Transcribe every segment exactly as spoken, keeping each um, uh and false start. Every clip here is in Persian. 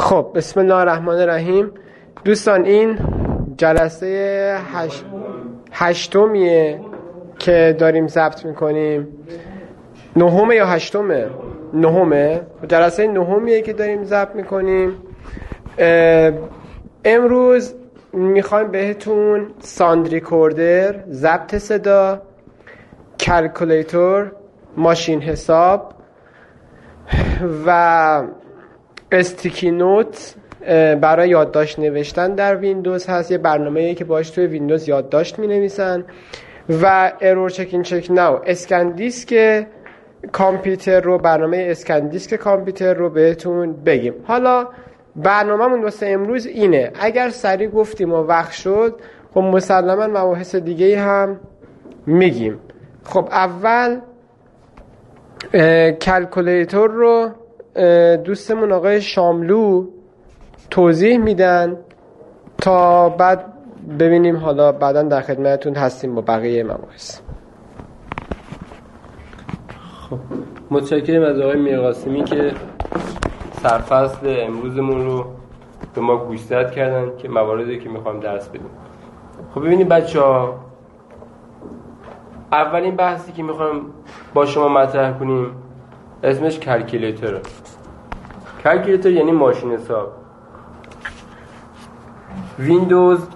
خب بسم الله الرحمن الرحیم. دوستان این جلسه هشت... هشتمیه که داریم ضبط میکنیم. نهمه یا هشتمه؟ نهمه. جلسه نهمیه که داریم ضبط میکنیم. امروز میخوایم بهتون ساند ریکوردر، ضبط صدا، کلکولیتور، ماشین حساب و استیکی نوت برای یادداشت نوشتن در ویندوز هست. یه برنامه‌ای که باهاش توی ویندوز یادداشت می‌نویسن. و ارور چکین چک ناو، اسکن دیسک کامپیوتر رو، برنامه اسکن دیسک کامپیوتر رو بهتون بگیم. حالا برنامه‌مون واسه امروز اینه. اگر سریع گفتیم و وقت شد، خب مسلماً مباحث دیگه‌ای هم میگیم. خب اول کلکولیتور رو دوستمون آقای شاملو توضیح میدن تا بعد ببینیم حالا بعدا در خدمتتون هستیم با بقیه مباحث. خب متشکرم از آقای میرقاسمی که سرفصل امروزمون رو به ما گوشزد کردن که مواردی که میخوایم درس بدیم. خب ببینید بچه‌ها، اولین بحثی که میخوایم با شما مطرح کنیم اسمش کلکولیتوره. کلکولیتور یعنی ماشین حساب. ویندوز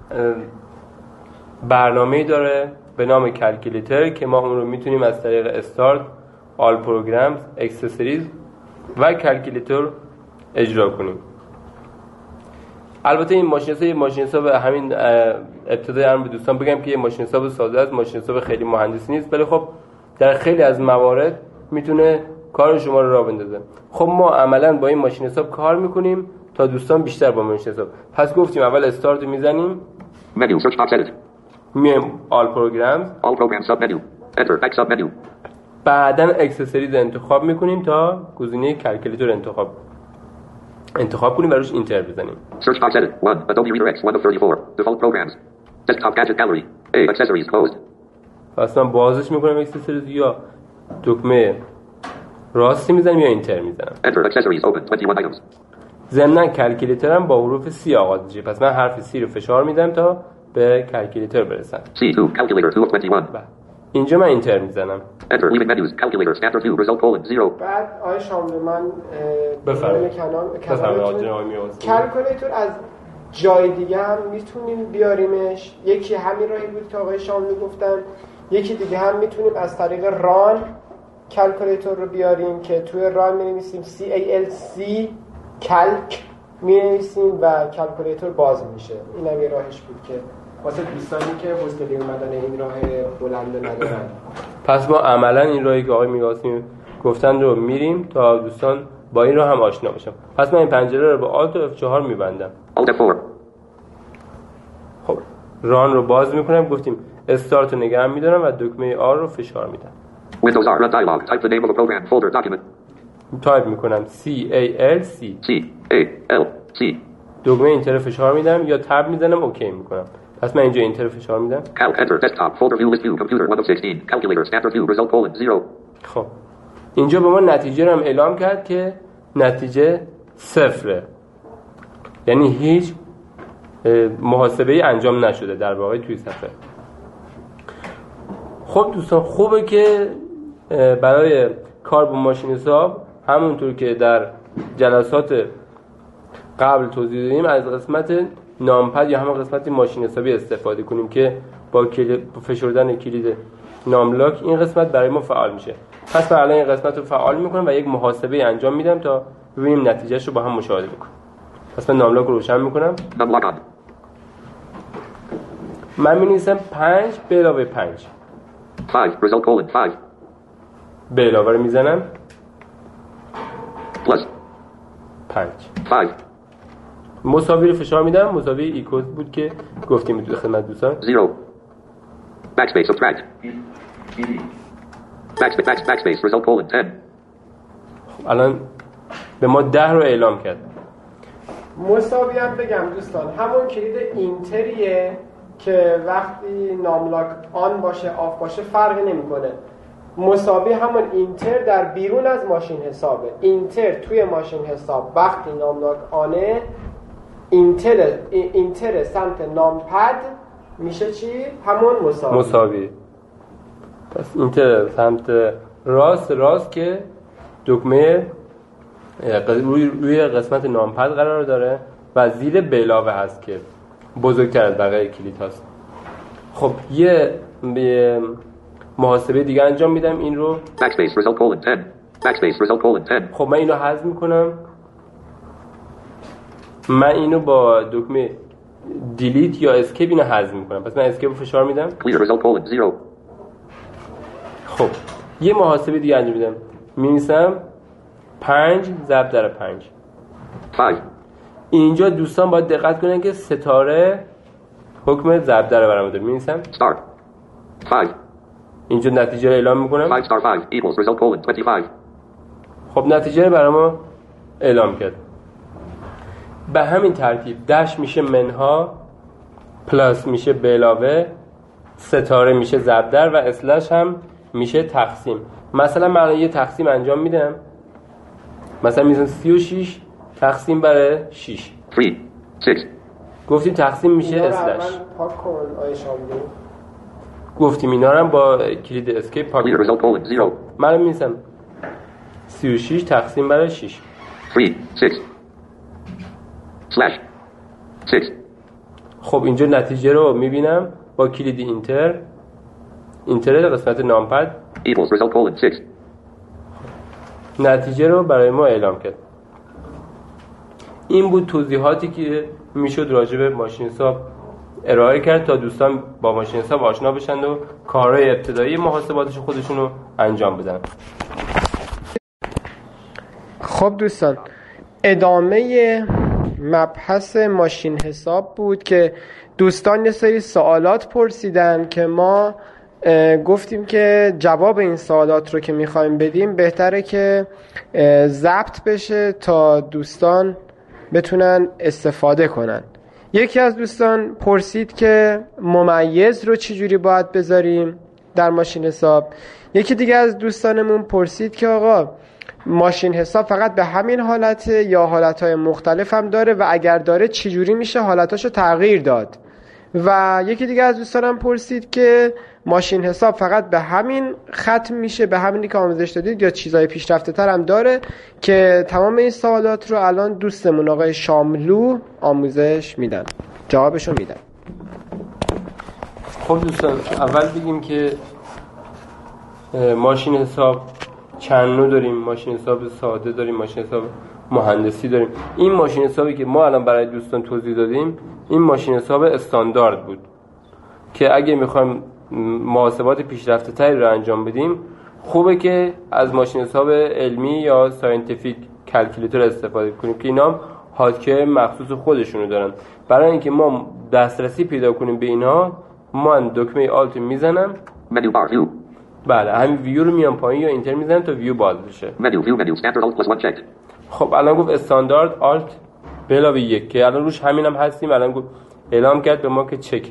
برنامه‌ای داره به نام کلکولیتور که ما اون رو میتونیم از طریق استارت، آل پروگرامز، اکسسوریز و کلکولیتور اجرا کنیم. البته این ماشین حساب ماشین حساب همین ابتدای امر به دوستان بگم که یه ماشین حساب ساده است، ماشین حساب خیلی مهندسی نیست، ولی خب در خیلی از موارد میتونه کار شما رو راه بندازه. خب ما عملاً با این ماشین حساب کار میکنیم تا دوستان بیشتر با ماشین حساب. پس گفتیم اول استارت رو میزنیم، menu search box edit, میایم آل پروگرامز، all programs sub menu, enter back sub menu, بعداً اکسسوریز انتخاب میکنیم تا گزینه کلکولیتور انتخاب انتخاب کنیم و روش اینتر بزنیم. search box edit one Adobe Reader X one of thirty-four default programs, desktop gadget gallery, a accessories closed. پس من بازش میکنم اکسسوریز، یا دکمه راستی میزنم یا اینتر میزنم. enter accessories open twenty-one items. ضمناً کلکولیتورم با حروف سی آغاز میشه، پس من حرف سی رو فشار میدم تا به کلکولیتور برسم. C two calculator two of twenty-one. اینجا من اینتر میزنم. enter leaving menus calculator standard two result colon zero. بعد آقای شاملو من بفرمایید. بفرمایید. کلکولیتور از جای دیگه هم میتونیم بیاریمش. یکی همین راهی بود که آقای شاملو گفتن، یکی دیگه هم میتونیم از طریق ران کلکولیتور رو بیاریم که توی ران می‌نویسیم C A L C کلک می‌نویسیم و کلکولیتور باز میشه. این هم یه راهش بود که واسه دوستانی که حوصله اومدن این راه بلند ندارن. پس ما عملاً این راهی که آقای میرقاسمی گفتن رو میریم تا دوستان با این راه هم آشنا بشن. پس من این پنجره رو با آلت و اف چهار میبندم. alt F four. خب ران رو باز میکنم، گفتیم استارت رو نگه میدارم و دکمه آر رو فشار میدم. Windows R run dialog type the name of a program folder document. تایپ میکنم C A L C C A L C. دکمه اینتر فشار میدم یا تب میزنم اوکی میکنم. پس من اینجا اینتر فشار میدم. Calc enter desktop folder view list view computer one of sixteen calculator standard view result colon zero. خب اینجا به ما نتیجه رو هم اعلام کرد که نتیجه صفره، یعنی هیچ محاسبه‌ای انجام نشده در واقع توی صفحه. خب دوستان خوبه که برای کار با ماشین حساب همونطور که در جلسات قبل توضیح دادیم از قسمت نامپد یا همون قسمت ماشین حسابی استفاده کنیم که با کلید فشردن کلید ناملاک این قسمت برای ما فعال میشه. پس من الان این قسمت رو فعال میکنم و یک محاسبه انجام میدم تا ببینیم نتیجهش رو با هم مشاهده بکنیم. پس من ناملاک رو روشن میکنم. من می‌نویسم پنج به علاوه پنج. five result colon five. به علاوه رو میزنم. plus پنج. five. مساوی رو فشار میدم. مساوی ایکوز بود که گفتیم تو خدمت دوستان. zero. backspace subtract. backspace back, backspace result colon ten. الان به ما ده رو اعلام کرد. مساوی هم بگم دوستان همون کلید اینتریه که وقتی ناملاک آن باشه آف باشه فرقی نمیکنه. مساوی همون اینتر در بیرون از ماشین حسابه. اینتر توی ماشین حساب وقتی ناملاک آنه، اینتر اینتر سمت نامپد میشه چی؟ همون مساوی. مساوی. پس اینتر سمت راست راست که دکمه روی روی قسمت نامپد قرار داره و زیر بلاوه هست که بزرگتر از بقیه کلید هست. خب یه محاسبه دیگه انجام میدم این رو. Backspace result colon ten. Backspace result colon ten. خب من اینو حذف میکنم. من اینو با دکمه دیلیت یا اسکیپ اینو حذف میکنم. پس من اسکیپ رو فشار میدم. Clear result colon zero. خب یه محاسبه دیگه انجام میدم. می‌نویسم پنج ضرب در پنج. Five. اینجا دوستان باید دقت کنن که ستاره حکم ضرب در برام داره. می‌نویسم Star. Five. اینجا نتیجه رو اعلام میکنم. Five star five equals result colon twenty-five. خب نتیجه رو برام اعلام کرد. به همین ترتیب دش میشه منها، پلاس میشه به علاوه، ستاره میشه ضرب در و اسلش هم میشه تقسیم. مثلا من یه تقسیم انجام میدم. مثلا میزن سی و شش تقسیم بر شش. Three. Six. گفتیم تقسیم میشه اینا رو اسلش. من پاک کن آیه شاملو. گفتیم اینا رو هم با کلید اسکیپ پاک Clear result colon zero. من میزنم سی و شش تقسیم بر شش. Three. Six. Slash. Six. خب اینجا نتیجه رو میبینم با کلید اینتر. اینتر قسمت نامپد Equals result colon six. نتیجه رو برای ما اعلام کرد. این بود توضیحاتی که میشد راجع به ماشین حساب ارائه کرد تا دوستان با ماشین حساب آشنا بشن و کارهای ابتدایی محاسباتش خودشون رو انجام بدن. خب دوستان ادامه مبحث ماشین حساب بود که دوستان یه سری سوالات پرسیدن که ما گفتیم که جواب این سوالات رو که میخوایم بدیم بهتره که ضبط بشه تا دوستان بتونن استفاده کنن. یکی از دوستان پرسید که ممیز رو چجوری باید بذاریم در ماشین حساب. یکی دیگه از دوستانمون پرسید که آقا ماشین حساب فقط به همین حالته یا حالتهای مختلف هم داره و اگر داره چجوری میشه حالتاشو تغییر داد. و یکی دیگه از دوستانم پرسید که ماشین حساب فقط به همین ختم میشه، به همینی که آموزش دادید یا چیزای پیشرفته تر هم داره، که تمام این سوالات رو الان دوستمون آقای شاملو آموزش میدن، جوابشو میدن. خب دوستان اول بگیم که ماشین حساب چند نوع داریم. ماشین حساب ساده داریم، ماشین حساب مهندسی داریم. این ماشین حسابی که ما الان برای دوستان توضیح دادیم این ماشین حساب استاندارد بود که اگه میخوایم محاسبات پیشرفته تری رو انجام بدیم خوبه که از ماشین حساب علمی یا ساینتیفیک کلکیولاتور استفاده کنیم که اینا هم هاکر مخصوص خودشونو دارن. برای اینکه ما دسترسی پیدا کنیم به اینها من دکمه آلت میزنم، Menu bar view. بله همین ویو رو میام پایین یا اینتر میزنم تا ویو باز بشه. Menu view menu standard alt plus one checked. خب الان گفت استاندارد آلت به علاوه یک که الان روش همین هم هستیم. الان گفت اعلام کرد به ما که چکه.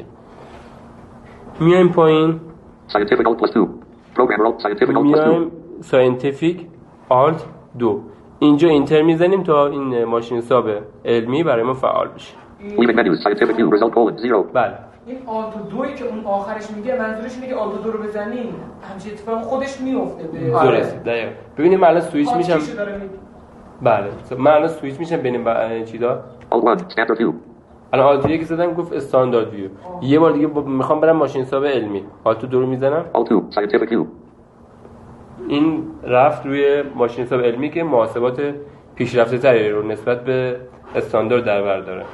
میایم پایین Scientific alt plus two. Programmer alt scientific alt plus two. میایم ساینتیفیک آلت دو. اینجا اینتر میزنیم تا این ماشین حساب علمی برای ما فعال بشه. Leaving menus scientific view result colon zero. بله این آلتو دوی که اون آخرش میگه منظورش اینه که آلتو دو رو بزنین همچین اتفاق خودش میفته به درست. دقیقاً ببینیم الان سوئیچ میشم. بله من الان سوئیچ میشم بین چیزا. Alt one standard view. الان آلت یک زدم گفت استاندارد ویو. یه بار دیگه میخوام برم ماشین حساب علمی آلت دو رو میزنم. Alt two scientific view. این رفت روی ماشین حساب علمی که محاسبات پیشرفته تری رو نسبت به استاندارد در بر داره.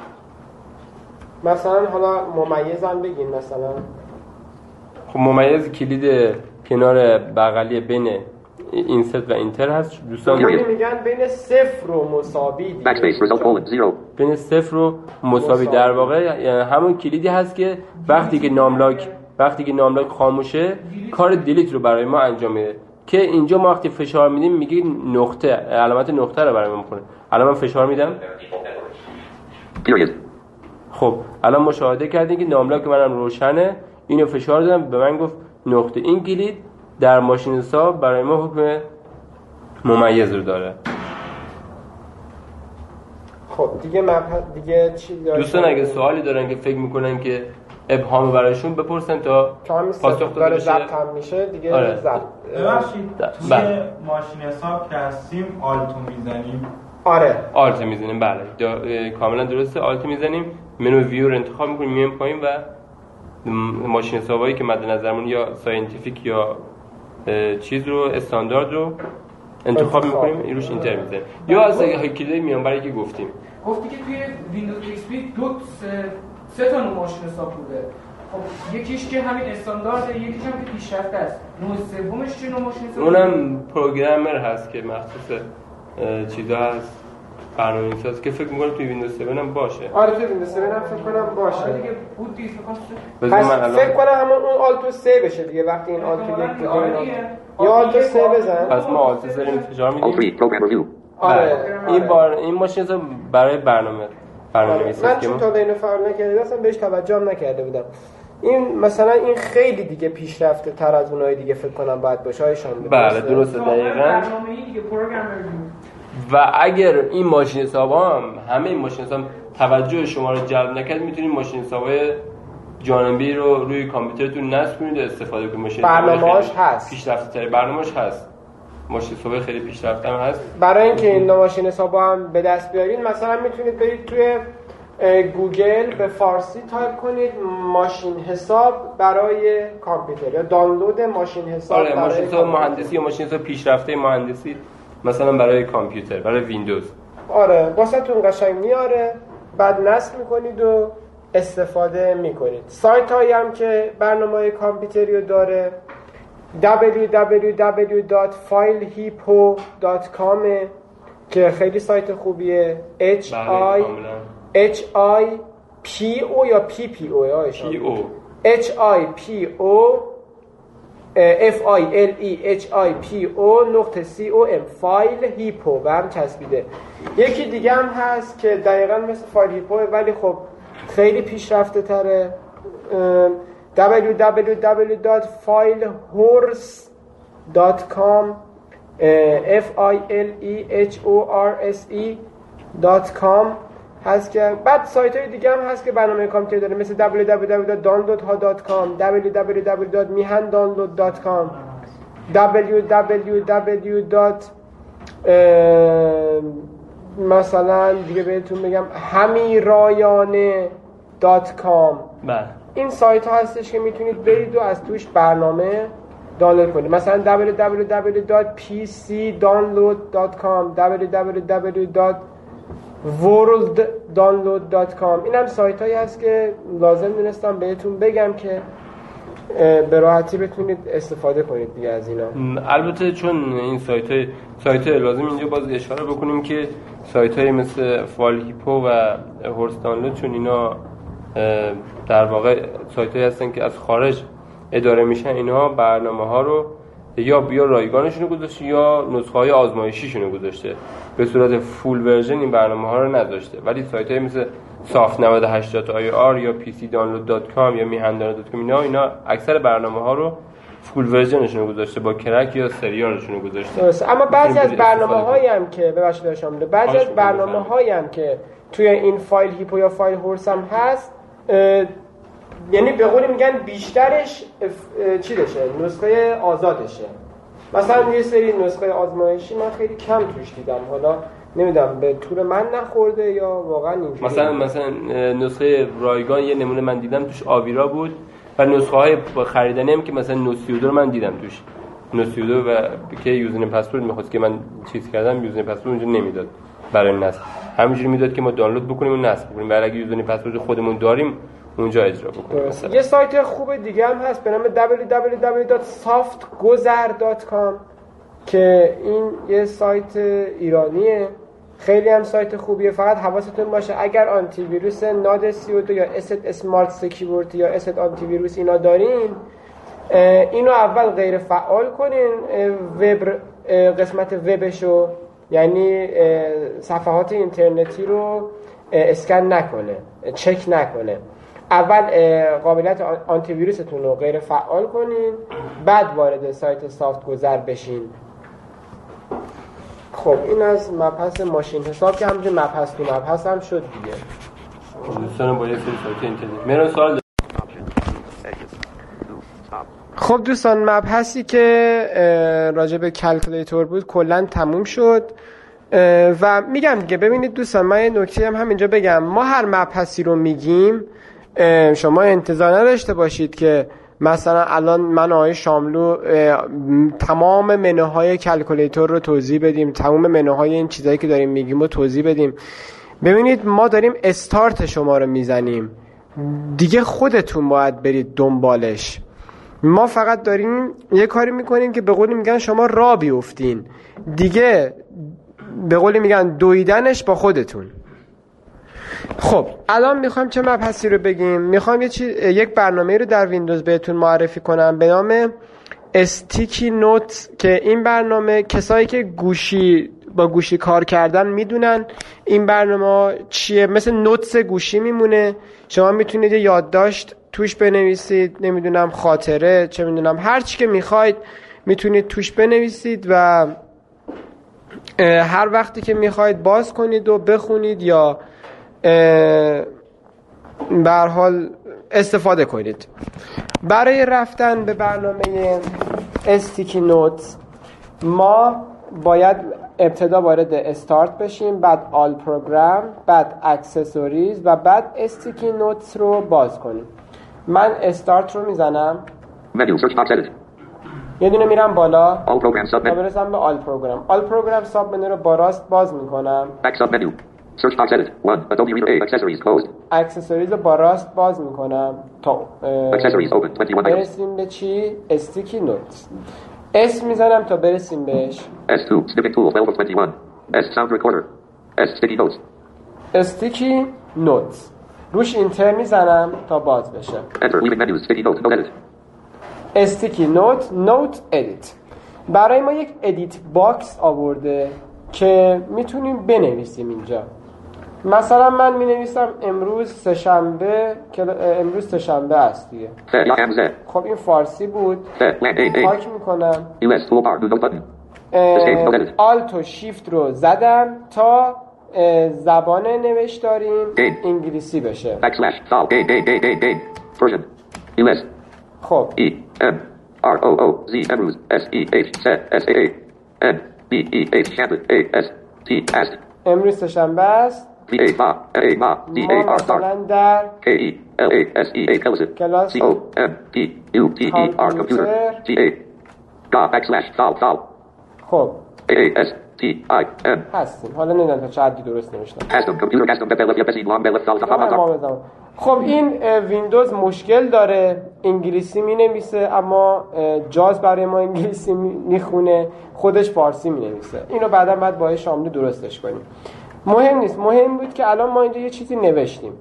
مثلا حالا ممیز هم بگین. مثلا خب ممیز کلید کنار بغلی بین اینست و اینتر هست دوستان. یعنی میگن بین صفر و مساوی دیگه. Backspace result colon zero. بین صفر و مساوی در واقع یعنی همون کلیدی هست که وقتی که ناملاک وقتی که ناملاک خاموشه کار دیلیت رو برای ما انجام میده که اینجا ما وقتی فشار میدیم میگه نقطه علامت نقطه رو برای ما میکنه. الان من فشار میدم. Period. خب الان مشاهده کردین که ناملاک منم روشنه. اینو فشار دادم به من گفت نقطه. این کلید در ماشین حساب برای ما حکم ممیز رو داره. خب دیگه مبحث دیگه چی داره؟ دوستان اگه سوالی دارن که فکر میکنن که ابهام برایشون بپرسن تا پاسخ داده بشه. ضبط هم میشه دیگه. آره. ضبط ببخشید توی ماشین حساب که هستیم آلتو میزنیم. آره آلت میزنیم. بله کاملا درسته. آلت میزنیم، منو ویو رو انتخاب میکنیم، میایم پایین و ماشین حسابایی که مد نظرمون یا ساینتیفیک یا چیز رو استاندارد رو انتخاب میکنیم، این روش اینتر میزنیم. یا از کلیدای میانبری که گفتیم گفتی که توی ویندوز ایکس پی دو سه, سه تا نوع ماشین حساب بوده. خب یکیش که همین استاندارده، یکیش هم که پیشرفته است. نوع سومش چه نوع ماشین حساب؟ اونم پروگرامر هست که مخصوص چیزا هست، برنامه‌نویس هست که فکر می‌کنم توی ویندوز هفت هم باشه. آره توی ویندوز هفت هم فکر کنم باشه. آره دیگه بود دیگه فکر کنم. پس فکر کنم همون اون آلتو سه بشه دیگه وقتی این آلتو یک بود. یا آلتو سه بزن. پس ما آلتو سه رو فشار میدیم. آره این بار این ماشین حساب برای برنامه برنامه‌نویسی من چون تا اینو فرض نکردم اصلا بهش توجه هم نکرده بودم. این مثلا این خیلی دیگه پیشرفته تر از اونای دیگه فکر کنم باید باشه های شامل. بله درسته دقیقاً. برنامه‌ای دیگه پروگرامر. و اگر این ماشین حسابا هم همه این ماشین حساب توجه شما رو جلب نکرد، میتونید ماشین حسابای جانبی رو روی کامپیوترتون نصب کنید و استفاده کنید. ماشین برنامه‌اش هست. پیشرفته تر برنامه‌اش هست. ماشین حساب خیلی پیشرفته هم هست. برای اینکه این ماشین حسابا هم به دست بیارید مثلا میتونید برید توی گوگل به فارسی تایپ کنید ماشین حساب برای کامپیوتر یا دانلود ماشین حساب آره، برای ماشین حساب مهندسی یا ماشین حساب پیشرفته مهندسی مثلا برای کامپیوتر، برای ویندوز. آره واسهتون قشنگ میاره، بعد نصب میکنید و استفاده میکنید. سایت هایی هم که برنامه کامپیوتری رو داره دبلیو دبلیو دبلیو دات فایل هیپو دات کام که خیلی سایت خوبیه. اچ آی اچ آی پی او یا پی پی او پی او اچ آی پی او اف آی ال ای اچ آی پی او نقطه سی او ام فایل هیپو به هم چسبیده. یکی دیگه هم هست که دقیقاً مثل فایل هیپو ولی خب خیلی پیشرفته تره، دبلیو دبلیو دبلیو دات فایل هورس دات کام اف آی ال ای اچ او آر اس ای دات کام هست که بعد سایت های دیگه هم هست که برنامه کامپیوتر داره مثل دبلیو دبلیو دبلیو دات دانلود ها دات کام دبلیو دبلیو دبلیو دات میهن دانلود دات کام دبلیو دبلیو دبلیو دات مثلا دیگه بهتون بگم همیرایانه دات کام. بله این سایت ها هستش که میتونید برید و از توش برنامه دانلود کنید. مثلا دبلیو دبلیو دبلیو دات پی سی دانلود دات کام دبلیو دبلیو دبلیو دات ورلد دانلود دات کام. این هم سایت هایی هست که لازم دونستم بهتون بگم که به راحتی بتونید استفاده کنید دیگه از اینا. البته چون این سایت های سایت های لازم اینجا باز اشاره بکنیم که سایت های مثل فایل هیپو و هورس دانلود چون اینا در واقع سایت هایی هستن که از خارج اداره میشن، اینها برنامه ها رو یا بیا رایگانشون رو گذاشته یا نسخه های آزمایشیشون رو گذاشته، به صورت فول ورژن این برنامه ها رو نذاشته. ولی سایت های مثل سافت نود و هشت دات آی آر یا پی سی دانلود دات کام یا میهن دانلود دات کام اینا اینا اکثر برنامه ها رو فول ورژنشون رو گذاشته، با کرک یا سریالشون رو گذاشته. درسته. اما بعضی از برنامه‌هایی هم که ببخشید داشتم بعضی از برنامه‌هایی هم که توی این فایل هیپو یا فایل هورس هم هست، یعنی به قولی میگن بیشترش چی دشه نسخه آزادشه. مثلا یه سری نسخه آزمایشی من خیلی کم توش دیدم، حالا نمیدونم به طور من نخورده یا واقعا اینجوری. مثلا مثلا نسخه رایگان یه نمونه من دیدم توش آویرا بود و نسخه های خریدنی هم که مثلا نوسیودو رو من دیدم توش نوسیودو و که یوزرنیم پسورد میخواست که من چیز کردم یوزرنیم پسورد اونجا نمیداد برای نصب، همینجوری میداد که ما دانلود بکنیم و نصب بکنیم، ولی اگه یوزرنیم پسورد خودمون داریم اونجا اجرا بکنیم. یه سایت خوب دیگه هم هست به نام دبلیو دبلیو دبلیو دات سافت گذر دات کام که این یه سایت ایرانیه، خیلی هم سایت خوبیه. فقط حواستون باشه اگر آنتی ویروس ناد سی او دو یا اسید اسمارت سکیورتی یا اسید آنتی ویروس اینا دارین، اینو اول غیر فعال کنین، وب قسمت وبشو یعنی صفحات اینترنتی رو اسکن نکنه، چک نکنه. اول اه، قابلیت آن- آنتی ویروستون رو غیر فعال کنین، بعد وارد سایت سافت گذر بشین. خب این از مبحث ماشین حساب که همونجور مبحث تو مبحث هم شد دیگه. دوستان با یه سری سایت اینترنت میرن سوال. خب دوستان مبحثی که راجع به کلکولیتور بود کلا تموم شد و میگم دیگه ببینید دوستان، من یه نکته هم همینجا بگم، ما هر مبحثی رو میگیم شما انتظار نداشته باشید که مثلا الان من آقای شاملو تمام منوهای کلکولیتور رو توضیح بدیم، تمام منوهای این چیزایی که داریم میگیم رو توضیح بدیم. ببینید ما داریم استارت شما رو میزنیم دیگه، خودتون باید برید دنبالش. ما فقط داریم یه کاری میکنیم که به قولی میگن شما راه بیفتین دیگه، به قولی میگن دویدنش با خودتون. خب الان میخوایم چه مبحثی رو بگیم؟ میخوایم یه چیز، یک برنامه رو در ویندوز بهتون معرفی کنم به نام استیکی نوت، که این برنامه کسایی که گوشی با گوشی کار کردن میدونن این برنامه چیه. مثل نوتس گوشی میمونه، شما میتونید یادداشت توش بنویسید، نمیدونم خاطره، چه میدونم هر چی که میخواید میتونید توش بنویسید و هر وقتی که میخواید باز کنید و بخونید یا به هر حال استفاده کنید. برای رفتن به برنامه استیکی نوتس ما باید ابتدا وارد استارت بشیم، بعد آل پروگرام، بعد اکسسوریز و بعد استیکی نوتس رو باز کنیم. من استارت رو میزنم، Menu, search box edit. یه دونه میرم بالا All program تا submenu. برسم به آل پروگرام. آل پروگرام ساب منو رو با راست باز میکنم. Back submenu. Search box edit. one. Adobe Reader A. Accessories closed. اکسسوریز رو با راست باز میکنم تا اه، Accessories open. twenty-one items. برسیم به چی؟ استیکی نوتس. اس میزنم تا برسیم بهش. S two. Snipping tool. twelve of twenty-one. S sound recorder. S sticky notes. استیکی نوتس روش اینتر میزنم تا باز بشه. Enter. Leaving menus. Sticky note. No edit. استیکی نوت نوت ادیت برای ما یک ادیت باکس آورده که میتونیم بنویسیم اینجا. مثلا من مینویسم امروز سه‌شنبه که امروز سه‌شنبه است دیگه. Fe. Ya. Am. Z. خب این فارسی بود. Fe. Land. A. A. پاک میکنم. U S. Toolbar. Do no button. Escape. No edit. آلت و شیفت رو زدم تا اه، زبان نوشتاریم Gain. انگلیسی بشه. Backslash. File. Gain. Gain. Gain. Gain. Gain. Version. U S. خب E. M. R. O. O. Z. Emruz. S. E. H. Z. S. A. A. N. B. E. H. Shamlet. A. S. T. Ast. امروز سه‌شنبه است. V. A. Ma. A. Ma. D. A. ما R. Star. مثلا در K. E. L. A. S. E. A. Kelsit. کلاس C. O. M. P. U. T. E. R. Computer. G. A. Ga. Backslash. File. File. خب A. A. S. T. I. M. هستیم. حالا نمیدونم تا چه حدی درست نوشتم. Custom. Computer. Custom. Bebel. F. S. Long. Bell. File. ما File. بزنم. خب این اه، ویندوز مشکل داره، انگلیسی می نویسه اما اه، جاز برای ما انگلیسی میخونه، خودش فارسی می نویسه. اینو بعدا بعد با شاملو درستش کنیم. مهم نیست، مهم بود که الان ما اینجا یه چیزی نوشتیم.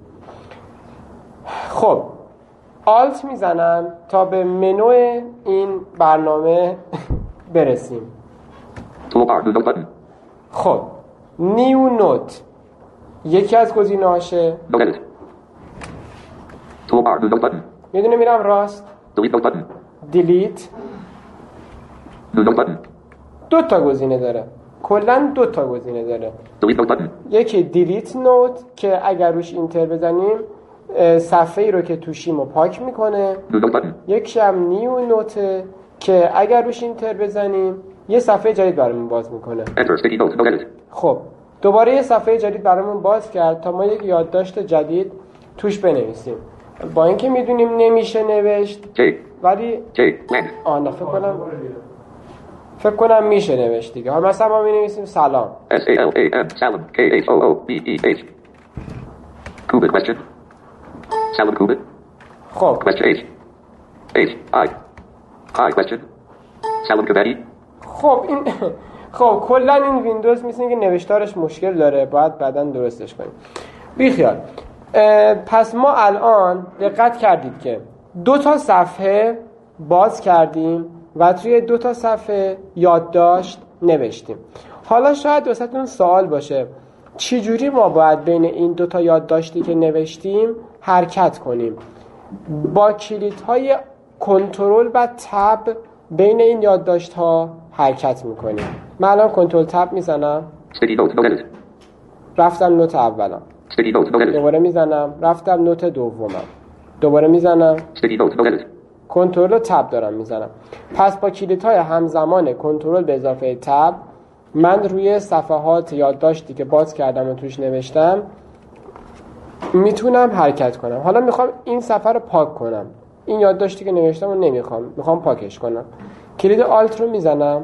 خب آلت میزنم تا به منو این برنامه برسیم. Toolbar. Do no button. خب نیو نوت یکی از گزینه‌هاشه. No edit. Toolbar. Do no button. یه دونه میرم راست، Delete no button. دیلیت. Do no button. دو تا گزینه داره، کلا دو تا گزینه داره. Delete no button. یکی دیلیت نوت که اگر روش اینتر بزنیم اه، صفحه ای رو که توشیم رو پاک میکنه. Do no button. یکی هم نیو نوته که اگر روش اینتر بزنیم یه صفحه جدید برامون باز میکنه. Enter. Sticky note. No edit. خب دوباره یه صفحه جدید برامون باز کرد تا ما یک یادداشت جدید توش بنویسیم. با اینکه میدونیم نمیشه نوشت J. ولی J. Land. آه نه فکر کنم فکر کنم میشه نوشت دیگه. حالا مثلا ما مینویسیم سلام. S. A. L. A. M. Salam. K. H. O. O. B. E. H. Kubit. Question. Salam Kubit. خب Question H. H. I. I. Question. Salam Kubati. خب این خب کلا این ویندوز مثل که نوشتارش مشکل داره، باید بعداً درستش کنیم. بی خیال. پس ما الان دقت کردید که دو تا صفحه باز کردیم و توی دو تا صفحه یادداشت نوشتیم. حالا شاید واسهتون سوال باشه چجوری ما باید بین این دو تا یادداشتی که نوشتیم حرکت کنیم؟ با کلیدهای کنترل و تب بین این یادداشت‌ها حرکت می‌کنیم. من الان کنترل تب میزنم، رفتم نوت اولم، دوباره میزنم رفتم نوت دومم، دوباره میزنم، کنترل و تب دارم میزنم. پس با کلیدهای همزمان کنترل به اضافه تب من روی صفحات یادداشتی که باز کردم و توش نوشتم میتونم حرکت کنم. حالا میخوام این صفحه رو پاک کنم، این یادداشتی که نوشتم رو نمیخوام، میخوام پاکش کنم. کلید آلت رو میزنم،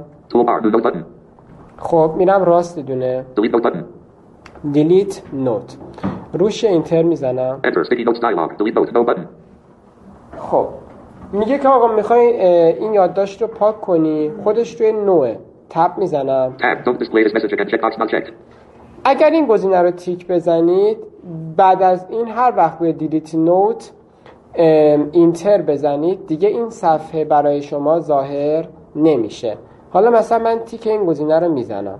خب میرم راست دونه دیلیت نوت، روش اینتر میزنم. خب میگه که آقا میخوای این یادداشت رو پاک کنی، خودش روی نوه، تب میزنم. اگر این گزینه رو تیک بزنید، بعد از این هر وقت روی دیلیت نوت اینتر بزنید دیگه این صفحه برای شما ظاهر نمیشه. حالا مثلا من تیک این گزینه رو میزنم،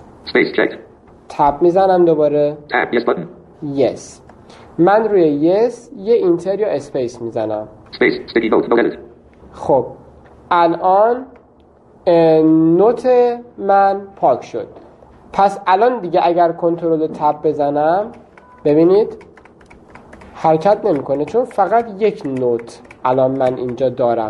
تب میزنم دوباره، یس. من روی یس یه اینتر یا اسپیس میزنم. خب الان نوت من پاک شد. پس الان دیگه اگر کنترل و تب بزنم ببینید حرکت نمیکنه، چون فقط یک نوت الان من اینجا دارم.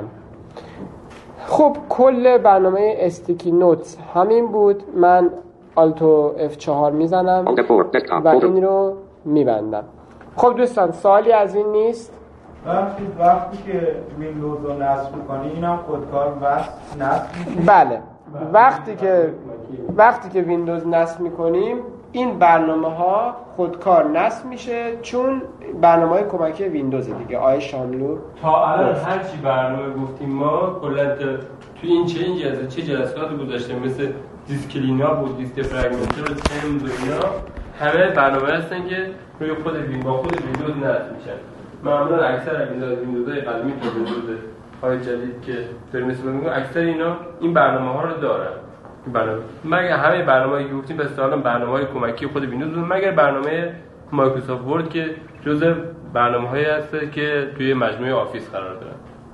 خب کل برنامه استیکی نوت همین بود. من آلتو اف چهار میزنم و این رو میبندم. خب دوستان سوالی از این نیست؟ وقتی وقتی که ویندوز رو نصب می‌کنی اینم خودکار وصل نصب می‌کنی؟ بله، وقتی که وقتی که ویندوز نصب می‌کنیم این برنامه‌ها خودکار نصب میشه، چون برنامه‌های کمکی ویندوز دیگه. آیه شاملو تا الان هر چی برنامه گفتیم ما کلا تو این چه این جلسه چه جلساتی بود داشتیم، مثل دیسکلینا بود، دیسک فرگمنتر و تمز و اینا، همه برنامه هستن که روی خود ویندوز خود ویندوز نصب میشن. معمولا اکثر ویندوزهای قدیمی تا ویندوز های جدید که داریم استفاده می‌کنیم اکثر اینا این برنامه‌ها رو دارن. برنامه مگر همه برنامه‌ای که گفتیم به اصطلاح برنامه‌های کمکی خود ویندوز بود، مگر برنامه مایکروسافت ورد که جزء برنامه‌هایی هست که توی مجموعه آفیس قرار دارن.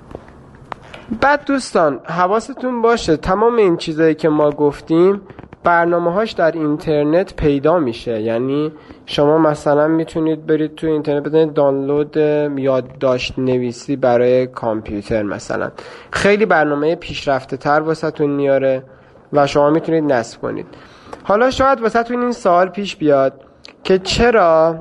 بعد دوستان حواستون باشه تمام این چیزایی که ما گفتیم برنامه‌هاش در اینترنت پیدا میشه. یعنی شما مثلا میتونید برید تو اینترنت بزنید دانلود یادداشت نویسی برای کامپیوتر مثلا، خیلی برنامه پیشرفته تر واسهتون میاره و شما میتونید نصب کنید. حالا شاید واسهتون این سوال پیش بیاد که چرا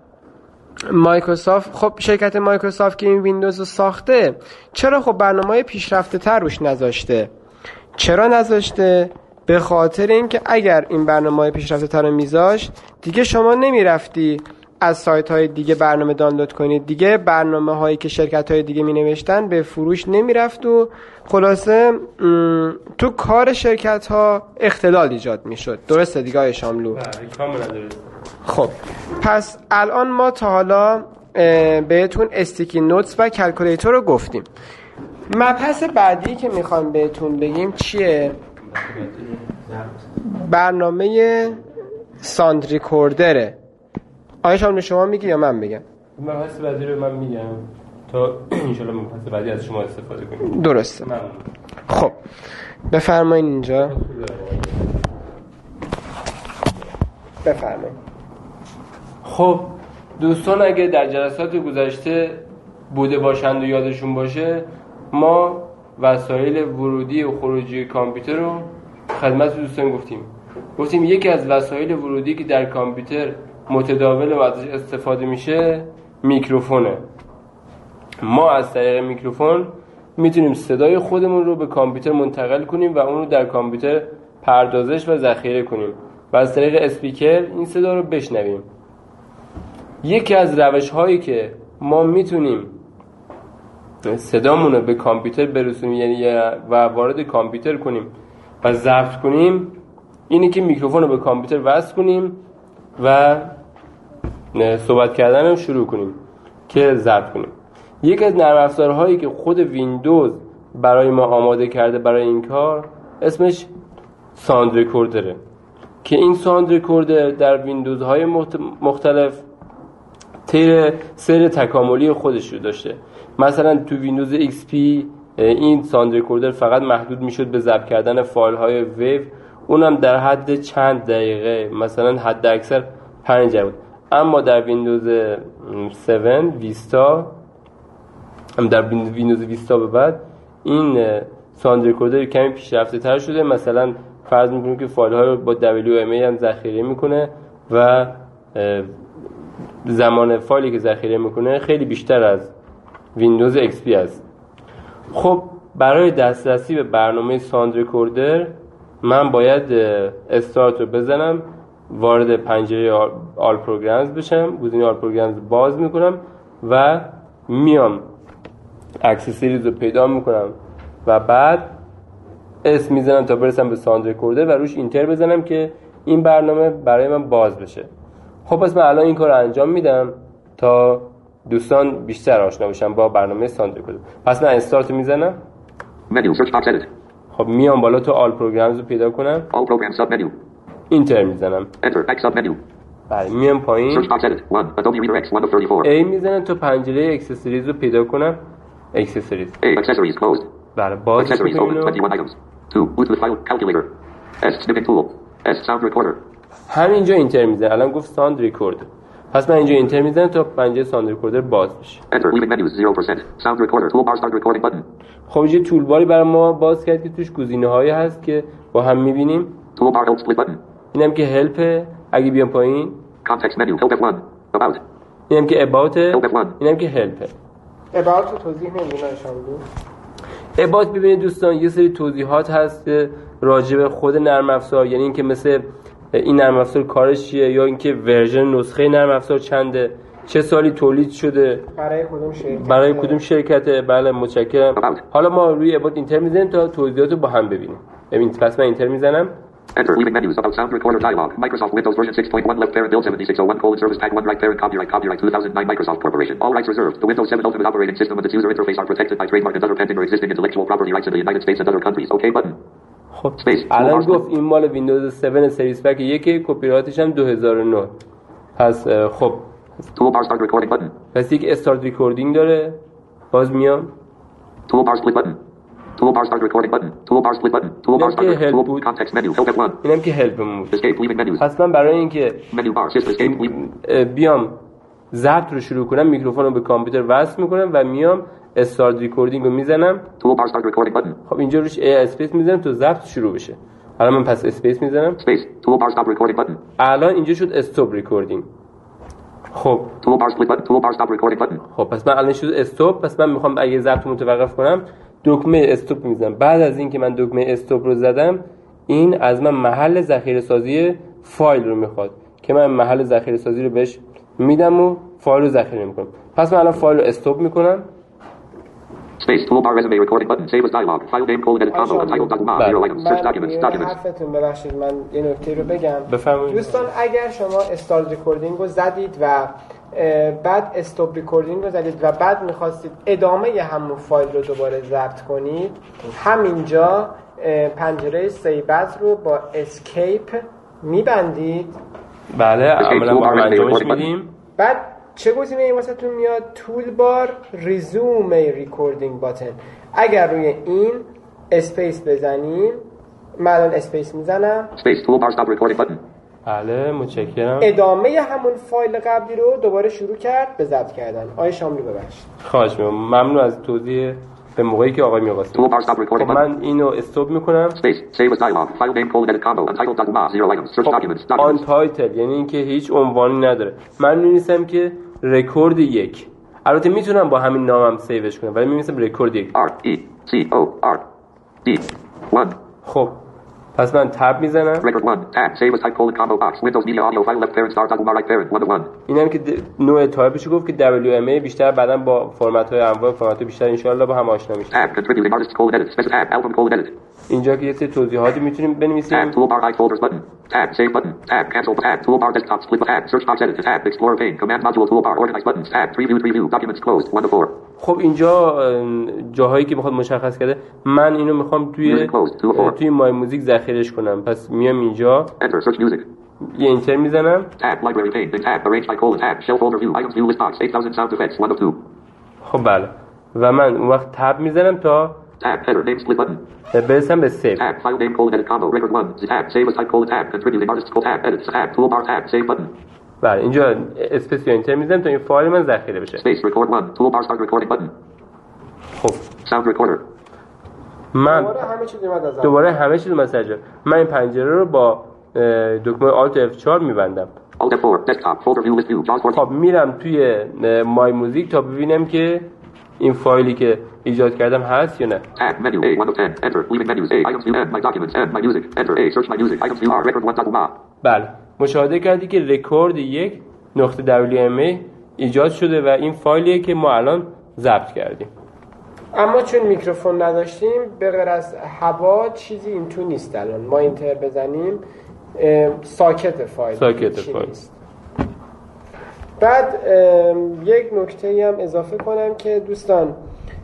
مایکروسافت، خب شرکت مایکروسافت که این ویندوز رو ساخته، چرا خب برنامه‌های پیشرفته تر روش نذاشته؟ چرا نذاشته؟ به خاطر اینکه اگر این برنامه‌های پیشرفته تر رو میذاشت دیگه شما نمیرفتی از سایت های دیگه برنامه دانلود کنید، دیگه برنامه هایی که شرکت های دیگه می نوشتن به فروش نمیرفت و خلاصه تو کار شرکت ها اختلال ایجاد می شد. درسته دیگه های شاملو؟ بله کاملا درست. خب پس الان ما تا حالا بهتون استیکی نوتس و کلکولیتور رو گفتیم. مبحث بعدی که میخوام بهتون بگیم چیه؟ برنامه ساند ریکوردره. آیا شاملو شما میگی یا من بگم؟ مبحث بعدی رو من میگم تا انشالله مبحث بعدی از شما استفاده کنیم. درسته. ممنون. خب بفرمایید اینجا. بفرمایید. خب دوستان اگه در جلسات گذشته بوده باشند و یادشون باشه، ما وسایل ورودی و خروجی کامپیوتر رو خدمت دوستان گفتیم. گفتیم یکی از وسایل ورودی که در کامپیوتر متداول و ازش استفاده میشه میکروفونه. ما از طریق میکروفون میتونیم صدای خودمون رو به کامپیوتر منتقل کنیم و اون رو در کامپیوتر پردازش و ذخیره کنیم و از طریق اسپیکر این صدا رو بشنویم. یکی از روش هایی که ما میتونیم صدامون رو به کامپیوتر برسونیم یعنی و وارد کامپیوتر کنیم و ضبط کنیم اینه که میکروفون رو به کامپیوتر وصل کنیم و صحبت کردن رو شروع کنیم که ضبط کنیم. یکی از نرم افزارهایی که خود ویندوز برای ما آماده کرده برای این کار اسمش ساند ریکوردره. که این ساوند ریکوردر در ویندوز های مختلف تیر سر تکاملی خودش رو داشته. مثلا تو ویندوز ایکس پی این ساوند ریکوردر فقط محدود میشد به ضبط کردن فایل های ویو، اونم در حد چند دقیقه، مثلا حد اکثر پنج دقیقه بود. اما در ویندوز هفت ویستا، در ویندوز ویستا به بعد این ساوند ریکوردر کمی پیشرفته تر شده. مثلا فرض میکنیم که فایل های رو با دبلیو ام ای هم ذخیره میکنه و زمان فایلی که ذخیره میکنه خیلی بیشتر از ویندوز ایکس پی است. خب برای دسترسی به برنامه ساوند ریکوردر من باید استارت رو بزنم، وارد پنجره آل پروگرامز بشم، گزینه آل پروگرامز باز میکنم و میام اکسسوریز رو پیدا میکنم و بعد اسم میزنم تا برسم به ساوند ریکوردر و روش اینتر بزنم که این برنامه برای من باز بشه. خب پس من الان این کار رو انجام میدم تا دوستان بیشتر آشنا بشن با برنامه ساوند ریکوردر. پس من استارت میزنم، Menu, search box edit. خب میام بالا تو آل پروگرامز رو پیدا کنم، All programs sub menu. اینتر میزنم، Enter, X sub menu. بله میام پایین Search box edit. one. Adobe Reader X one of thirty-four. ای میزنم تا پنجره اکسسوریز رو پیدا کنم. اکسسوریز A. Accessories closed. بله باز Accessories open. کنم. twenty-one items. two. Bluetooth file calculator. S. Snipping tool. S. Sound recorder. همینجا اینتر میزنم. الان گفت ساوند ریکورد، پس من اینجا اینتر میزنم تا پنجره ساوند ریکوردر باز بشه. Enter. Leaving menus zero percent. Sound recorder. Toolbar start recording button. خب یه تولباری برای ما باز کرد که توش گزینه‌هایی هست که با هم می‌بینیم. Toolbar help split button. اینم که هلپ، اگه بیام پایین Context menu. Help F one. About. اینم که اباوت، Help F one. اینم که هلپ. اباوت رو توضیح نمیدونم شاملو. اباوت ببینید دوستان یه سری توضیحات هست راجع به خود نرم افزار، یعنی اینکه مثل این نرم افزار کارش چیه، یا اینکه ورژن نسخه نرم افزار چنده، چه سالی تولید شده، برای کدوم شرکت، برای کدوم شرکته. بله متشکرم. حالا ما روی اباوت اینتر میزنیم تا توضیحات رو با هم ببینیم. ببین پس من اینتر میزنم. Enter. Leaving menus. About sound recorder dialog. Microsoft Windows version six point one. Left parent build seventy-six oh one colon service pack one. Right parent copyright copyright two thousand nine Microsoft Corporation. All rights reserved. The Windows seven Ultimate operating system and its user interface are protected by trademark and other pending or existing intellectual property rights in the United States and other countries. OK button. خب Space. الان Toolbar گفت این مال ویندوز هفت سریز پک یک، کپی رایتش هم دو هزار و نه. پس خب Toolbar start recording button. پس یک استارت ریکوردینگ داره. باز میام Toolbar split button. Toolbar start recording button. Toolbar split button. Toolbar start Okay, help tool, بود. context menu. Help F one. اینم که هلپمون بود. Escape. Leaving menus. پس من برای اینکه Menu bar. Shift escape. Leave. بیام ضبط رو شروع کنم، میکروفون رو به کامپیوتر وصل میکنم و میام استارت ریکوردینگ رو میزنم. Toolbar start recording button. خب اینجا روش ای اسپیس میزنم تا ضبط شروع بشه. الان من پس اسپیس میزنم. Space. Toolbar stop recording button. الان اینجا شد استاپ ریکوردینگ. خب Toolbar split button. Toolbar stop recording button. خب پس من الان شد استاپ. پس من میخوام اگه ضبط متوقف کنم دکمه استاپ میزنم. بعد از اینکه من دکمه استاپ رو زدم این از من محل ذخیره سازی فایل رو میخواد که من محل ذخیره سازی رو بهش میدم و فایل رو ذخیره میکنم. پس من الان فایل رو استاپ میکنم. Space. Toolbar resume recording button. Save as dialog. File name colon edit combo untitled document. Zero items. Search documents. من Documents. حرفتون ببخشید من یه نکته رو بگم. بفرمایید. دوستان اگر شما استارت ریکوردینگ رو زدید و بعد استاپ ریکوردینگ رو زدید و بعد میخواستید ادامه همون فایل رو دوباره ضبط کنید، همینجا پنجره سیبز رو با اسکیپ میبندید. بله عملا با هم انجامش میدیم. بعد چه گزینه‌ای واسهتون میاد؟ تول بار ریزوم ریکوردینگ باتن. اگر روی این اسپیس بزنیم، من الان اسپیس میزنم. Space. Toolbar stop recording button. بله متشکرم. ادامه همون فایل قبلی رو دوباره شروع کرد به ضبط کردن. آقای شاملو ببخشید. خواهش می‌کنم. ممنون از توضیح به موقعی که آقای می‌خواست. Toolbar stop recording خب button. من اینو استاپ میکنم. Space. Save as dialog. File name colon edit combo untitled document. Zero items. Search documents. آن Documents. تایتل یعنی اینکه هیچ عنوانی نداره. من می‌نویسم که رکورد یک. البته میتونم با همین نامم سیوش کنم ولی می‌نویسم رکورد یک. R E C O R D one. خب پس من تب میزنم. Record one. Tab. Save as type colon combo box. Windows media audio file left parent star document right parent one to one. اینم که نوع تایپش گفت که دبلیو ام ای بیشتر بعداً با فرمت‌های انواع فرمت بیشتر ان شاء الله با هم آشنا میشیم. Tab. Contributing artist colon edit. Special tab. Album colon edit. اینجا که یه سری توضیحاتی میتونیم بنویسیم. Tab. Toolbar hide folders button. Tab, save button. Tab, cancel. Tab, toolbar, desktop, split. Tab, search box, edit. Tab, explorer pane. Command module, toolbar, organize buttons. Tab, preview, preview. Documents closed. one to four. خب اینجا جاهایی که میخواد مشخص کرده من اینو میخوام توی توی مای موزیک ذخیرهش کنم. پس میام اینجا Enter, search music. یه اینتر میزنم. Tab, library pane. Then tab, arrange by colon. Tab, shell folder view. Items view list box. eight thousand sound effects. one of two. خب بله. و من اون وقت تب میزنم تا Tab, header, name split button. برسم به سیو. Tab, file name colon edit combo. Record one. Tab, save as type colon tab. Contributing artists colon tab. Edit. Tab, toolbar tab. Save button. بله اینجا اسپیس یا اینتر میزنم تا این فایل من ذخیره بشه. Space, record one. Toolbar start recording button. خب Sound recorder. من دوباره همه چیز اومد از دوباره همه چیز اومد سر جا. من این پنجره رو با دکمه آلت اف چهار میبندم. Alt اف فور. Desktop. Folder view list view. JAWS خب میرم توی مای موزیک تا ببینم که این فایلی که ایجاد کردم هست یا نه. Tab, menu, A, one of ten. Enter. Leaving menus. A, items view, M, my documents, M, my music. Enter. A, search my music. Items view, R, record one. Ma. بله مشاهده کردی که رکورد یک نقطه دبلیو ام ای ایجاد شده و این فایلیه که ما الان ضبط کردیم. اما چون میکروفون نداشتیم به غیر از هوا چیزی این تو نیست. الان ما اینتر بزنیم ساکت فایل ساکت فایل نیست. بعد یک نکته هم اضافه کنم که دوستان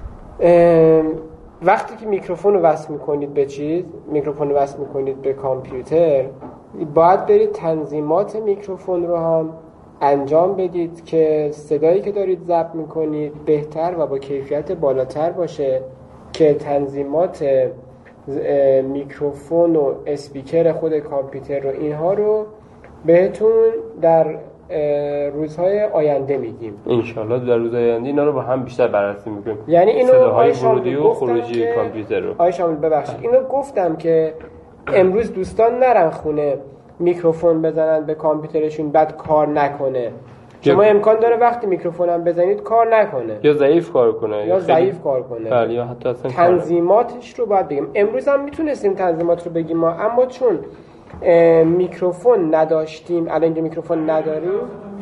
وقتی که میکروفون رو وصل میکنید به چیز میکروفون رو وصل میکنید به کامپیوتر باید برید تنظیمات میکروفون رو هم انجام بدید که صدایی که دارید ضبط میکنید بهتر و با کیفیت بالاتر باشه که تنظیمات میکروفون و اسپیکر خود کامپیوتر رو اینها رو بهتون در روزهای آینده میگیم انشالله در روزهای آینده اینا رو با هم بیشتر بررسی میکنیم. یعنی اینو صداهای ورودی و خروجی کامپیوتر رو آقای شامل ببخشید اینو گفتم که امروز دوستان نرن خونه میکروفون بزنن به کامپیوترشون بعد کار نکنه. شما امکان داره وقتی میکروفون هم بزنید کار نکنه یا ضعیف کار کنه یا ضعیف کار کنه بله یا حتی اصلا تنظیماتش رو باید بگیم. امروز هم میتونستیم تنظیمات رو بگیم ما اما چون میکروفون نداشتیم الان اینجا میکروفون نداریم.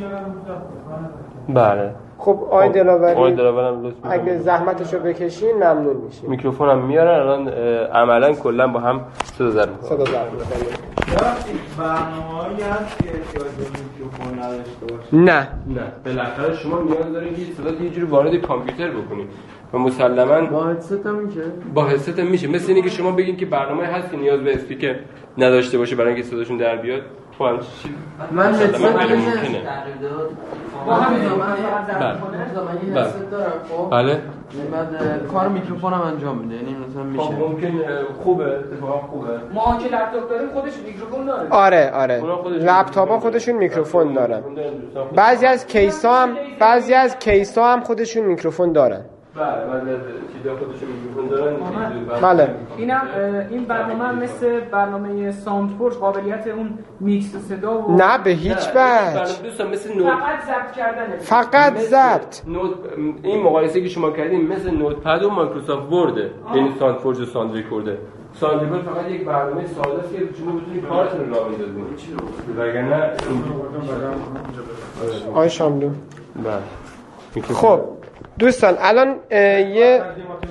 بله خب آقای دلاوری آقای دلاوری هم لطف اگه زحمتش رو بکشین ممنون میشیم. میکروفون هم میارن الان عملا کلا با هم صدا ضبط میکنن. صدا ضبط میکنن. برنامه‌ای هست که احتیاج به میکروفون نداشته باشه؟ نه نه بالاخره شما نیاز دارید که صدا یه جوری وارد کامپیوتر بکنید و مسلماً با هدست هم میشه با هدست هم میشه. مثل اینی که شما بگین که برنامه هست که نیاز به اسپیکر نداشته باشه برای اینکه صداشون در بیاد. خب همین چیزی من هدست ممکنه. با همین من یه هدست دارم خب بله بعد کار میکروفونم انجام میده یعنی مثلا میشه. خب ممکن خوبه اتفاقا خوبه. ما که لپتاپ داریم خودش میکروفون داره. آره آره لپتاپ‌ها خودشون میکروفون دارن. بعضی از کیس‌ها هم بعضی از کیس‌ها هم خودشون میکروفون دارن. بله بعضی از چیزا خودشون میکروفون دارن. بله اینم این برنامه هم مثل برنامه ساوند فورس قابلیت اون میکس صدا و نه به هیچ وجه دوستان مثل نوت فقط ضبط کردنه فقط ضبط نوت این مقایسه که شما کردین مثل نوتپد و مایکروسافت ورده یعنی ساوند فورس و ساوند ریکورده. ساوند ریکورد فقط یک برنامه ساده است که شما بتونید کارتون رو راه بندازید وگرنه آقای شاملو بله خب دوستان الان یه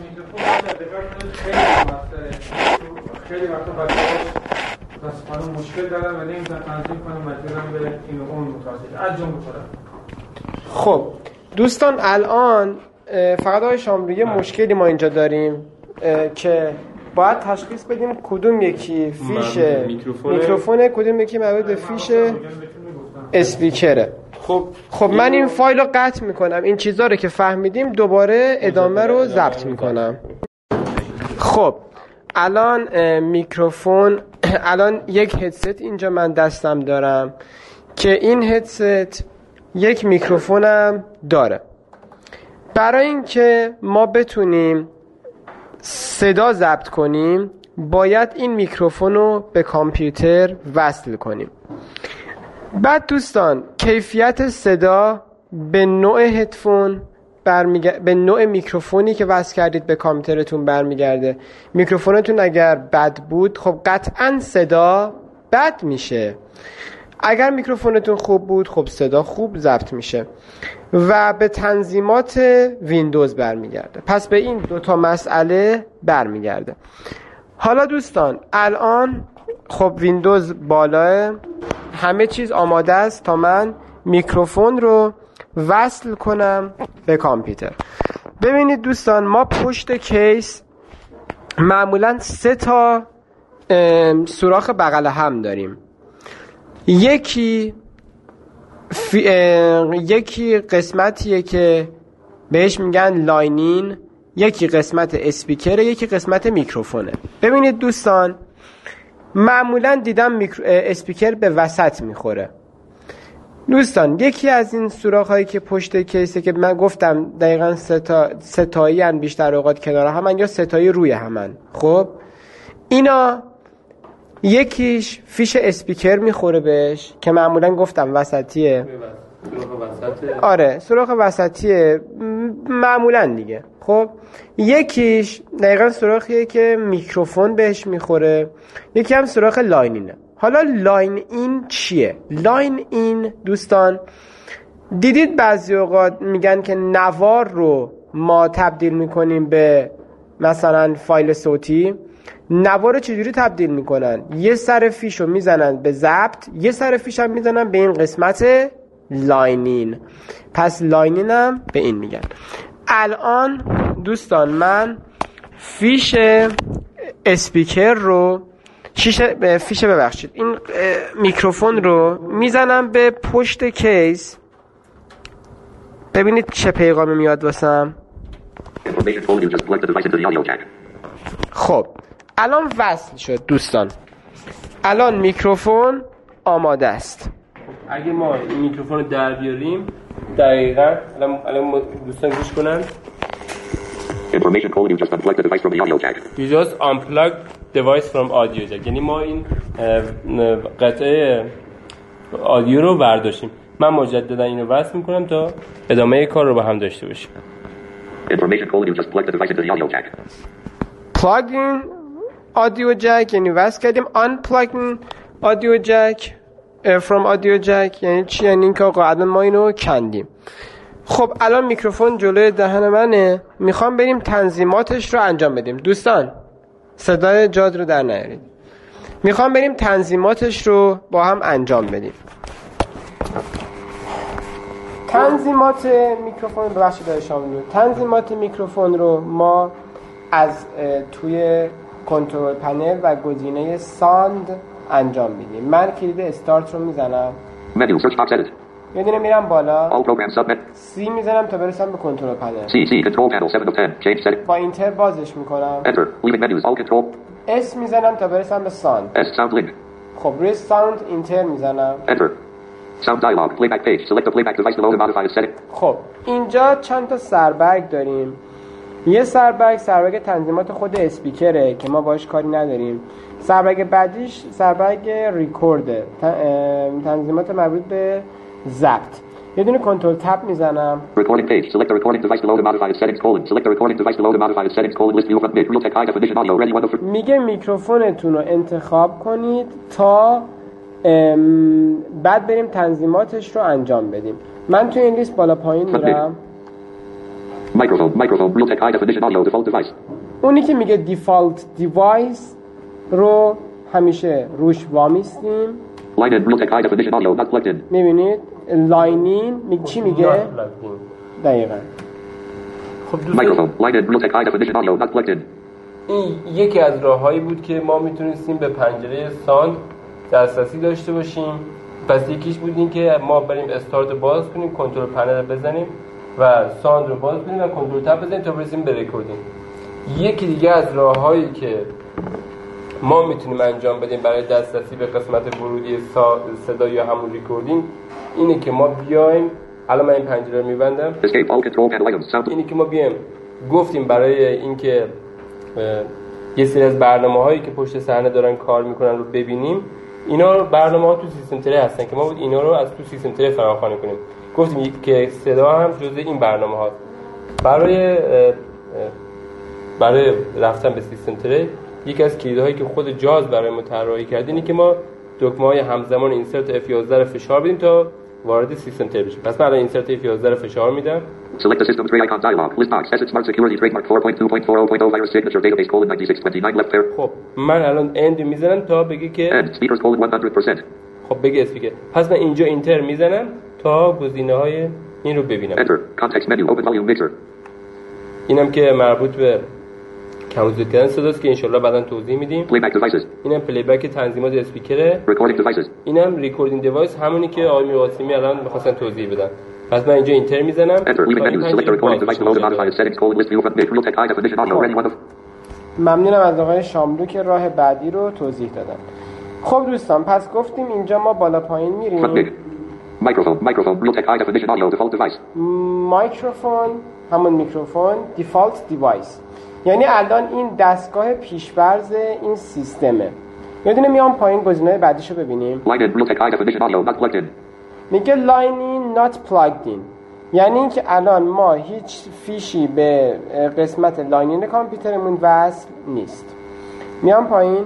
خیلی وقتا بچه‌ها واسه مشکل دارن و نمی‌تونن تنظیم کنن مجبورن برن این و اون متوسط از جمله بخورن. خب دوستان الان فقط آقای شاملو یه مشکلی ما اینجا داریم که باید تشخیص بدیم کدوم یکی فیش میکروفونه کدوم یکی مربوط به فیش اسپیکره. خب خب من این فایل رو قطع میکنم این چیزا رو که فهمیدیم دوباره ادامه رو ضبط میکنم. خب الان میکروفون الان یک هدست اینجا من دستم دارم که این هدست یک میکروفونم داره. برای اینکه ما بتونیم صدا ضبط کنیم باید این میکروفون رو به کامپیوتر وصل کنیم. بعد دوستان کیفیت صدا به نوع هدفون برمیگرده به نوع میکروفونی که وصل کردید به کامپیوترتون برمیگرده. میکروفونتون اگر بد بود خب قطعا صدا بد میشه. اگر میکروفونتون خوب بود خب صدا خوب ضبط میشه و به تنظیمات ویندوز برمیگرده. پس به این دو تا مسئله برمیگرده. حالا دوستان الان خب ویندوز بالاه، همه چیز آماده است تا من میکروفون رو وصل کنم به کامپیوتر. ببینید دوستان، ما پشت کیس معمولا سه تا سوراخ بغل هم داریم. یکی فی... یکی قسمتیه که بهش میگن لاینین، یکی قسمت اسپیکره، یکی قسمت میکروفونه. ببینید دوستان، معمولا دیدم میکرو... اسپیکر به وسط میخوره. دوستان یکی از این سوراخ هایی که پشت کیسه که من گفتم دقیقا ستا... ستایی هن بیشتر اوقات کنار همن یا ستایی روی همن. خب اینا یکیش فیش اسپیکر میخوره بهش که معمولا گفتم وسطیه. آره سوراخ وسطیه معمولا دیگه. خب یکیش دقیقا سوراخیه که میکروفون بهش میخوره، یکی هم سوراخ لاینینه. حالا لاین این چیه؟ لاین این دوستان دیدید بعضی اوقات میگن که نوار رو ما تبدیل میکنیم به مثلا فایل صوتی. نوار رو چجوری تبدیل میکنن؟ یه سر فیش رو میزنن به ضبط، یه سر فیش هم میزنن به این قسمت لاینین. پس لاینین هم به این میگن. الان دوستان من فیش اسپیکر رو شیشه فیش ببخشید این میکروفون رو میزنم به پشت کیس. ببینید چه پیغامی میاد واسم. خب الان وصل شد دوستان، الان میکروفون آماده است. اگه ما این میکروفون رو در بیاریم دقیقاً الان الان دوستان گوش کنن. Information calling you just unplugged the device from the audio jack. You just unplug device from audio jack. یعنی ما این قطعه آدیو رو برداشتیم. من مجددا اینو وصل میکنم تا ادامه کار رو با هم داشته باشیم. Information calling you just plugged the device into the audio jack. Plug in audio jack یعنی وصل کردیم. Unplugging audio jack from audio jack یعنی چی؟ یعنی اینکه آقا الان ما اینو کندیم. خب الان میکروفون جلوی دهن منه، میخوام بریم تنظیماتش رو انجام بدیم. دوستان صدای جاد رو در نیارید. میخوام بریم تنظیماتش رو با هم انجام بدیم. تنظیمات میکروفون ببخشید داره شامل تنظیمات میکروفون رو ما از توی کنترل پنل و گزینه ساند انجام میدیم. من کلید استارت رو میزنم. Menu search box edit. یه دونه میرم بالا. All programs submit. سی میزنم تا برسم به کنترل پنل. C C control panel seven of ten. Change setting. با اینتر بازش میکنم. Enter. Leaving menus. All control. اس میزنم تا برسم به ساند. S sound link. خب روی ساند اینتر میزنم. Enter. Sound dialog. Playback page. Select the playback device below to modify the setting. خب اینجا چند تا سربرگ داریم. یه سربرگ سربرگ تنظیمات خود اسپیکره که ما باش کاری نداریم. سربرگ بعدیش سربرگ ریکورده، تنظیمات مربوط به ضبط. یه دونه کنترل تب میزنم. Recording page. Select the recording device below to modify the settings. Colon. Select the recording device below to modify the settings. Colon. List view from mid. Realtek high definition audio. Ready one of three. میگه میکروفونتون رو انتخاب کنید تا ام بعد بریم تنظیماتش رو انجام بدیم. من توی این لیست بالا پایین میرم. Microphone. Microphone. Realtek high definition audio. Default device. اونی که میگه دیفالت دیوایس رو همیشه روش وامیستیم. Line in Realtek high definition audio. Not plugged in. میبینید لاینین می... چی میگه؟ دقیقا. خب دوستان Microphone. Line in Realtek high definition audio. Not plugged in. این یکی از راههایی بود که ما میتونستیم به پنجره ساند دسترسی داشته باشیم. پس یکیش بود این که ما بریم استارت باز کنیم، کنترل پنل بزنیم و ساند رو باز کنیم و کنترل تب بزنیم تا برسیم به رکوردینگ. یکی دیگه از راههایی که ما میتونیم انجام بدیم برای دسترسی به قسمت ورودی صدا یا همون ریکوردینگ اینه که ما بیایم، الان من این پنجره رو میبندم، Escape all control panel items. Sound. اینه که ما بیایم گفتیم برای اینکه یه سری از برنامه‌هایی که پشت صحنه دارن کار میکنن رو ببینیم. اینا برنامه‌ها تو سیستم تری هستن که ما بود اینا رو از تو سیستم تری فراخوانی کنیم. گفتیم که صدا هم جزء این برنامه‌هاست. برای برای رفتن به سیستم تری یکی از کلیدهایی که خود جاز برای ما طراحی کرده اینه که ما دکمه‌های همزمان اینسرت اف یازده رو فشار بدیم تا وارد سیستم تر بشه. پس من الان اینسرت اف یازده رو فشار میدم. Select the system's three icon dialog. List box. Asset Smart Security Trademark four point two point four zero point zero Virus Signature Database colon ninety-six twenty-nine left pair. خب من الان اند میزنم تا بگه که End. Speakers colon one hundred percent. خب بگه اسپیکر. پس من اینجا اینتر میزنم تا گزینه‌های این رو ببینم. Enter. Context menu. Open volume mixer. اینم که مربوط به کم و زود کردن صداست که انشالله بعداً توضیح میدیم. Playback devices. اینم پلی بک تنظیمات اسپیکره. Recording devices. اینم ریکوردینگ دیوایس، همونی که آقای میرقاسمی الان می‌خواستن توضیح بدن. پس من اینجا اینتر میزنم. Enter. Leaving menu. Select the recording device below to modify the settings colon list view of mid. Real tech high definition audio. Ready one of. ممنونم از آقای شاملو که راه بعدی رو توضیح دادن. خب دوستان پس گفتیم اینجا ما بالا پایین میریم. Microphone. Microphone. Real tech high definition audio. Default device. مایکروفون همون میکروفون دیفالت دیوایس، یعنی الان این دستگاه پیش‌فرض این سیستمه. یه دونه میام پایین گزینه بعدیشو ببینیم. Line in. Real tech high definition audio not plugged in. میگه line in not plugged in، یعنی اینکه الان ما هیچ فیشی به قسمت لاین این کامپیوترمون وصل نیست. میام پایین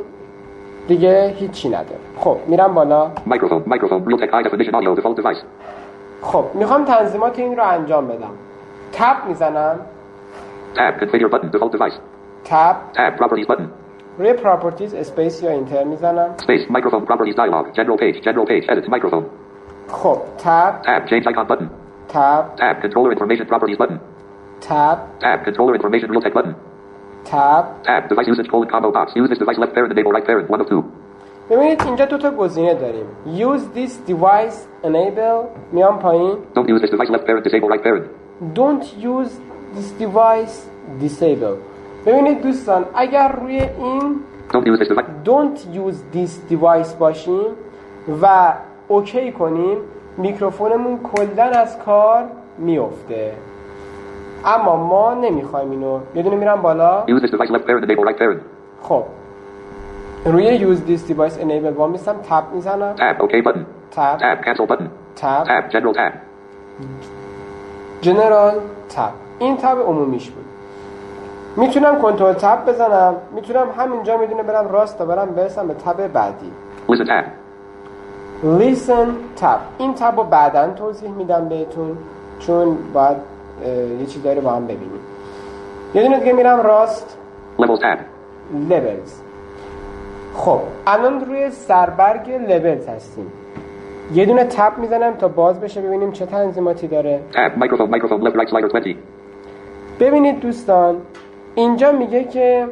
دیگه هیچی نداره. خب میرم بالا. Microphone. Microphone. Real tech high definition audio default device. خب میخوام تنظیمات این رو انجام بدم. تب میزنم. Tab. Configure button. Default device. تب. Tab. Properties button. روی پراپرتیز اسپیس یا اینتر میزنم. Space. Microphone properties dialog. General page. General page. Edit microphone. خب تب. Tab. Change icon button. تب. Tab. Controller information properties button. تب. Tab. Controller information real tech button. تب. Tab. Device usage colon combo box. Use this device left parent enable right parent one of two. ببینید اینجا دو تا گزینه داریم. Use this device enable. میام پایین. Don't use this device left parent disable right parent. Don't use this device disable. ببینید دوستان اگر روی این Don't use this device. Don't use this device باشیم و اوکی کنیم میکروفونمون کلا از کار میفته، اما ما نمیخوایم اینو. یه دونه میرم بالا. Use this device left parent enable right parent. خب روی use this device enable با میستم تب میزنم. Tab. OK button. تب. Tab. Cancel button. تب. Tab. General tab. جنرال تب. این تب عمومیش بود. میتونم کنترل تب بزنم، میتونم همینجا میدونه برم راست تا برم برسم به تب بعدی. Listen tab. Listen تب. این تب رو بعداً توضیح میدم بهتون چون باید یه چیز داره با هم ببینیم. یه دونه دیگه میرم راست. Levels tab. Levels. خب الان روی سربرگ لبلز هستیم. یه دونه تب میزنم تا باز بشه ببینیم چه تنظیماتی داره. Tab. Microphone. Microphone left right slider twenty. ببینید دوستان اینجا میگه که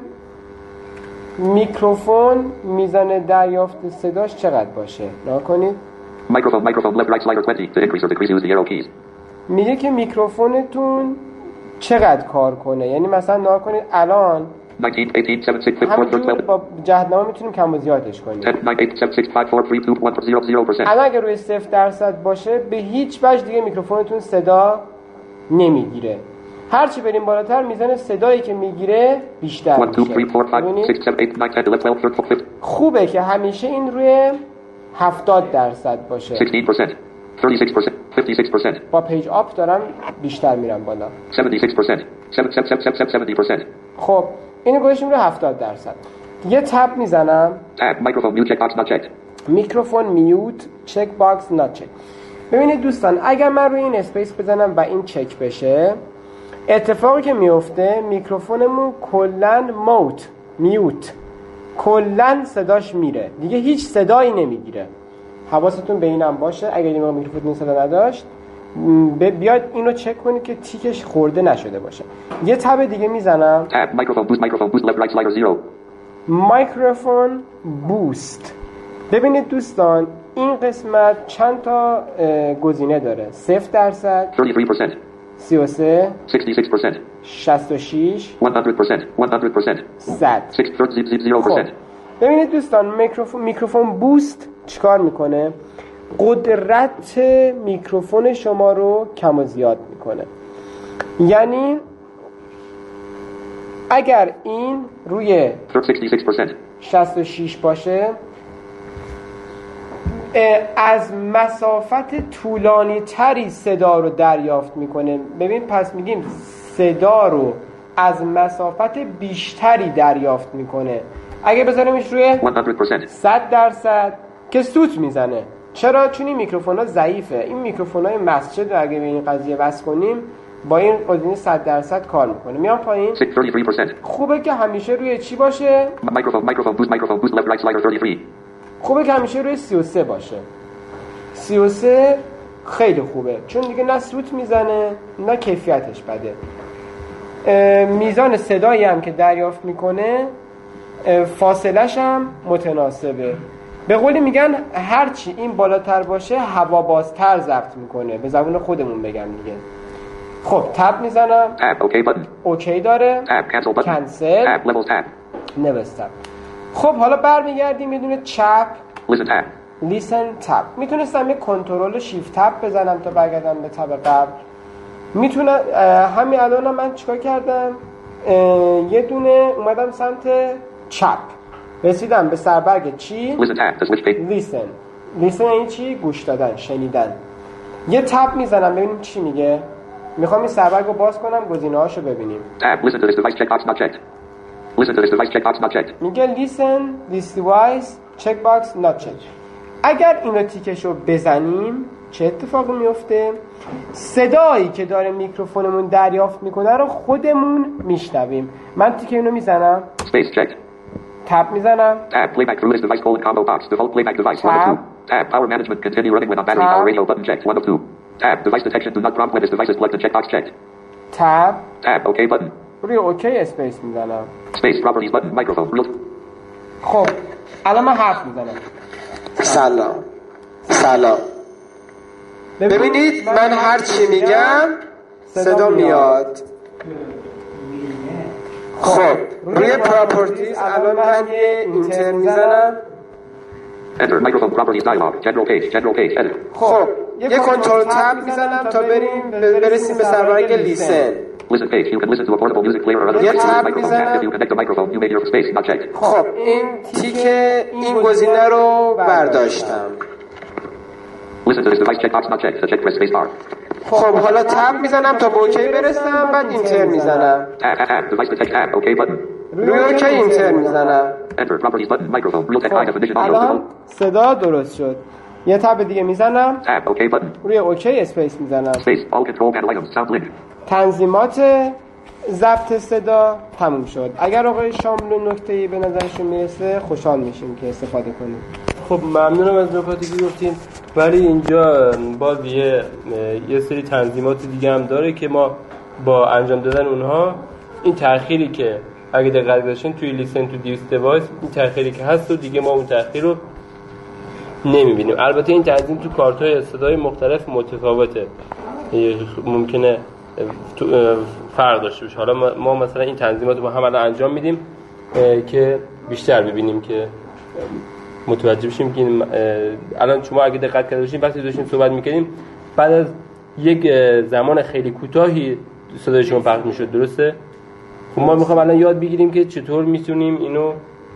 میکروفون میزان دریافت صداش چقدر باشه. نگاه کنید. Microphone. Microphone left right slider twenty. To increase or decrease use the arrow keys. میگه که میکروفونتون چقدر کار کنه، یعنی مثلا نگاه کنید الان nineteen, eighteen, seven, six, five, four, همینجور twelve. با جهتنامه میتونیم کم و زیادش کنیم. ten, nine, eight, seven, six, five, four, three, two, one, zero, zero percent. الان اگه روی صفر درصد باشه به هیچ وجه دیگه میکروفونتون صدا نمیگیره. هرچی بریم بالاتر میزان صدایی که میگیره بیشتر one, two, three, میشه. four, five, ببینید؟ six, seven, eight, nine, ten, eleven, twelve, thirteen, fifteen. خوبه که همیشه این روی هفتاد درصد باشه. sixteen percent. thirty-six percent. fifty-six percent. با پیج آپ دارم بیشتر میرم بالا. seventy-six percent. seven, seven, seven, seven, seventy percent. خب اینو گذاشتیم روی هفتاد درصد. یه تب میزنم. Tab. Microphone mute checkbox not checked. میکروفون میوت چک باکس نات چک. ببینید دوستان اگر من روی این اسپیس بزنم و این چک بشه، اتفاقی که میفته میکروفونمون کلن موت میوت کلن صداش میره، دیگه هیچ صدایی نمیگیره. حواستون به اینم باشه اگر این میکروفون صدا نداشت بیاید اینو چک کنید که تیکش خورده نشده باشه. یه تب دیگه میزنم. Tab. Microphone boost. Microphone boost left right slider zero. مایکروفون بوست. ببینید دوستان این قسمت چند تا گزینه داره. صفر درصد، thirty-three percent. سی و سه، sixty-six percent. شصت و شش، one hundred percent. one hundred percent. صد. six, zero خب percent. ببینید دوستان میکروفون میکروفون بوست چیکار میکنه؟ قدرت میکروفون شما رو کم و زیاد میکنه. یعنی اگر این روی sixty-six percent. شصت و شش باشه از مسافت طولانی تری صدا رو دریافت میکنه. ببین پس میگیم صدا رو از مسافت بیشتری دریافت میکنه. اگه بذاریمش روی one hundred percent. صد درصد که سوت میزنه، چرا؟ چون این میکروفون ها ضعیفه. این میکروفون های مسجد رو اگه به این قضیه وصل کنیم با این قدرت صد درصد کار میکنه. میام پایین. خوبه که همیشه روی چی باشه؟ Microphone, microphone, boost, microphone, boost, left, right, slider, thirty-three. خوبه که همیشه روی سی و سه باشه. سی و سه خیلی خوبه چون دیگه نه سوت میزنه نه کیفیتش بده. میزان صدایی هم که دریافت میکنه فاصلش هم متناسبه. به قولی میگن هرچی این بالاتر باشه هوا بازتر ضبط میکنه. به زبون خودمون بگم دیگه. خب تب میزنم. Tab, okay button. اوکی داره. Tab, cancel button. کنسل. Tab, levels tab. نوستم. خب حالا برمیگردیم میدونه چپ. Listen tab. لیسن تب. میتونستم یه کنترل شیفت تب بزنم تا برگردم به تب قبل. میتونم همین الان هم من چیکار کردم؟ یه دونه اومدم سمت چپ رسیدم به سربرگ چی؟ Listen tab, the switch page. لیسن. لیسن این چی؟ گوش دادن، شنیدن. یه تب میزنم ببینیم چی میگه. میخوام این سربرگ رو باز کنم گزینه‌هاشو ببینیم. Tab, listen to this device checkbox not checked. Listen to this device checkbox not checked. میگه listen this device checkbox not checked. اگر اینو تیکشو بزنیم چه اتفاقی میفته؟ صدایی که داره میکروفونمون دریافت میکنه رو خودمون میشنویم. من تیکه اینو میزنم. Space checked. تب میزنم. Tab, playback through this device colon combo box. Default playback device one of two. Tab, power management continue running without battery. Power radio button checked one of two. Tab, device detection do not prompt when this device is plugged in checkbox checked. تب. Tab, okay button. روی اوکی اسپیس میزنم. Space properties button microphone. Real. خب الان من حرف میزنم. سلام. سلام. ببینید من هر چی میگم صدا میاد. خب روی پراپرتیز الان من یه اینتر میزنم. Enter microphone properties dialog. General page. General page. Edit. خب یه کنترل تب میزنم تا بریم برسیم به سربرگ لیسن. Listen page. You can listen to a portable music player or other یه microphone تب tab. میزنم. If you connect the microphone, you made your space not checked. خب این تیک این گزینه رو برداشتم. Listen to this device checkbox not checked. The check press space bar. خب حالا تب میزنم تا به اوکی برسم بعد اینتر میزنم. Tab, tab, tab. Device detect tab. Okay button. روی اوکی اینتر میزنم. Enter properties button microphone. Real tech high definition audio. الان صدا درست شد. یه تب دیگه میزنم. Tab. Okay button. روی اوکی اسپیس میزنم. Space. All control panel items. Sound link. تنظیمات ضبط صدا تموم شد. اگر آقای شاملو نکته‌ای به نظرشون میرسه خوشحال میشیم که استفاده کنیم. خب ممنونم از نکاتی که گفتین، ولی اینجا باز یه یه سری تنظیمات دیگه هم داره که ما با انجام دادن اونها این تأخیری که اگه دقت داشتین توی لیسن تو دیویس دیوایس این تأخیری که هست و دیگه ما اون تأخیر رو نمیبینیم. البته این تنظیم تو کارت‌های صدای مختلف متفاوته، ممکنه فرق داشته باشه. حالا ما مثلا این تنظیمات رو با هم الان انجام میدیم که بیشتر ببینیم که متوجه بشیم که الان شما اگه دقت کرده باشین وقتی داشتیم صحبت می‌کردیم بعد از یک زمان خیلی کوتاهی صدای شما پخش میشد، درسته؟ خب ما می‌خوایم الان یاد بگیریم که چطور میتونیم اینو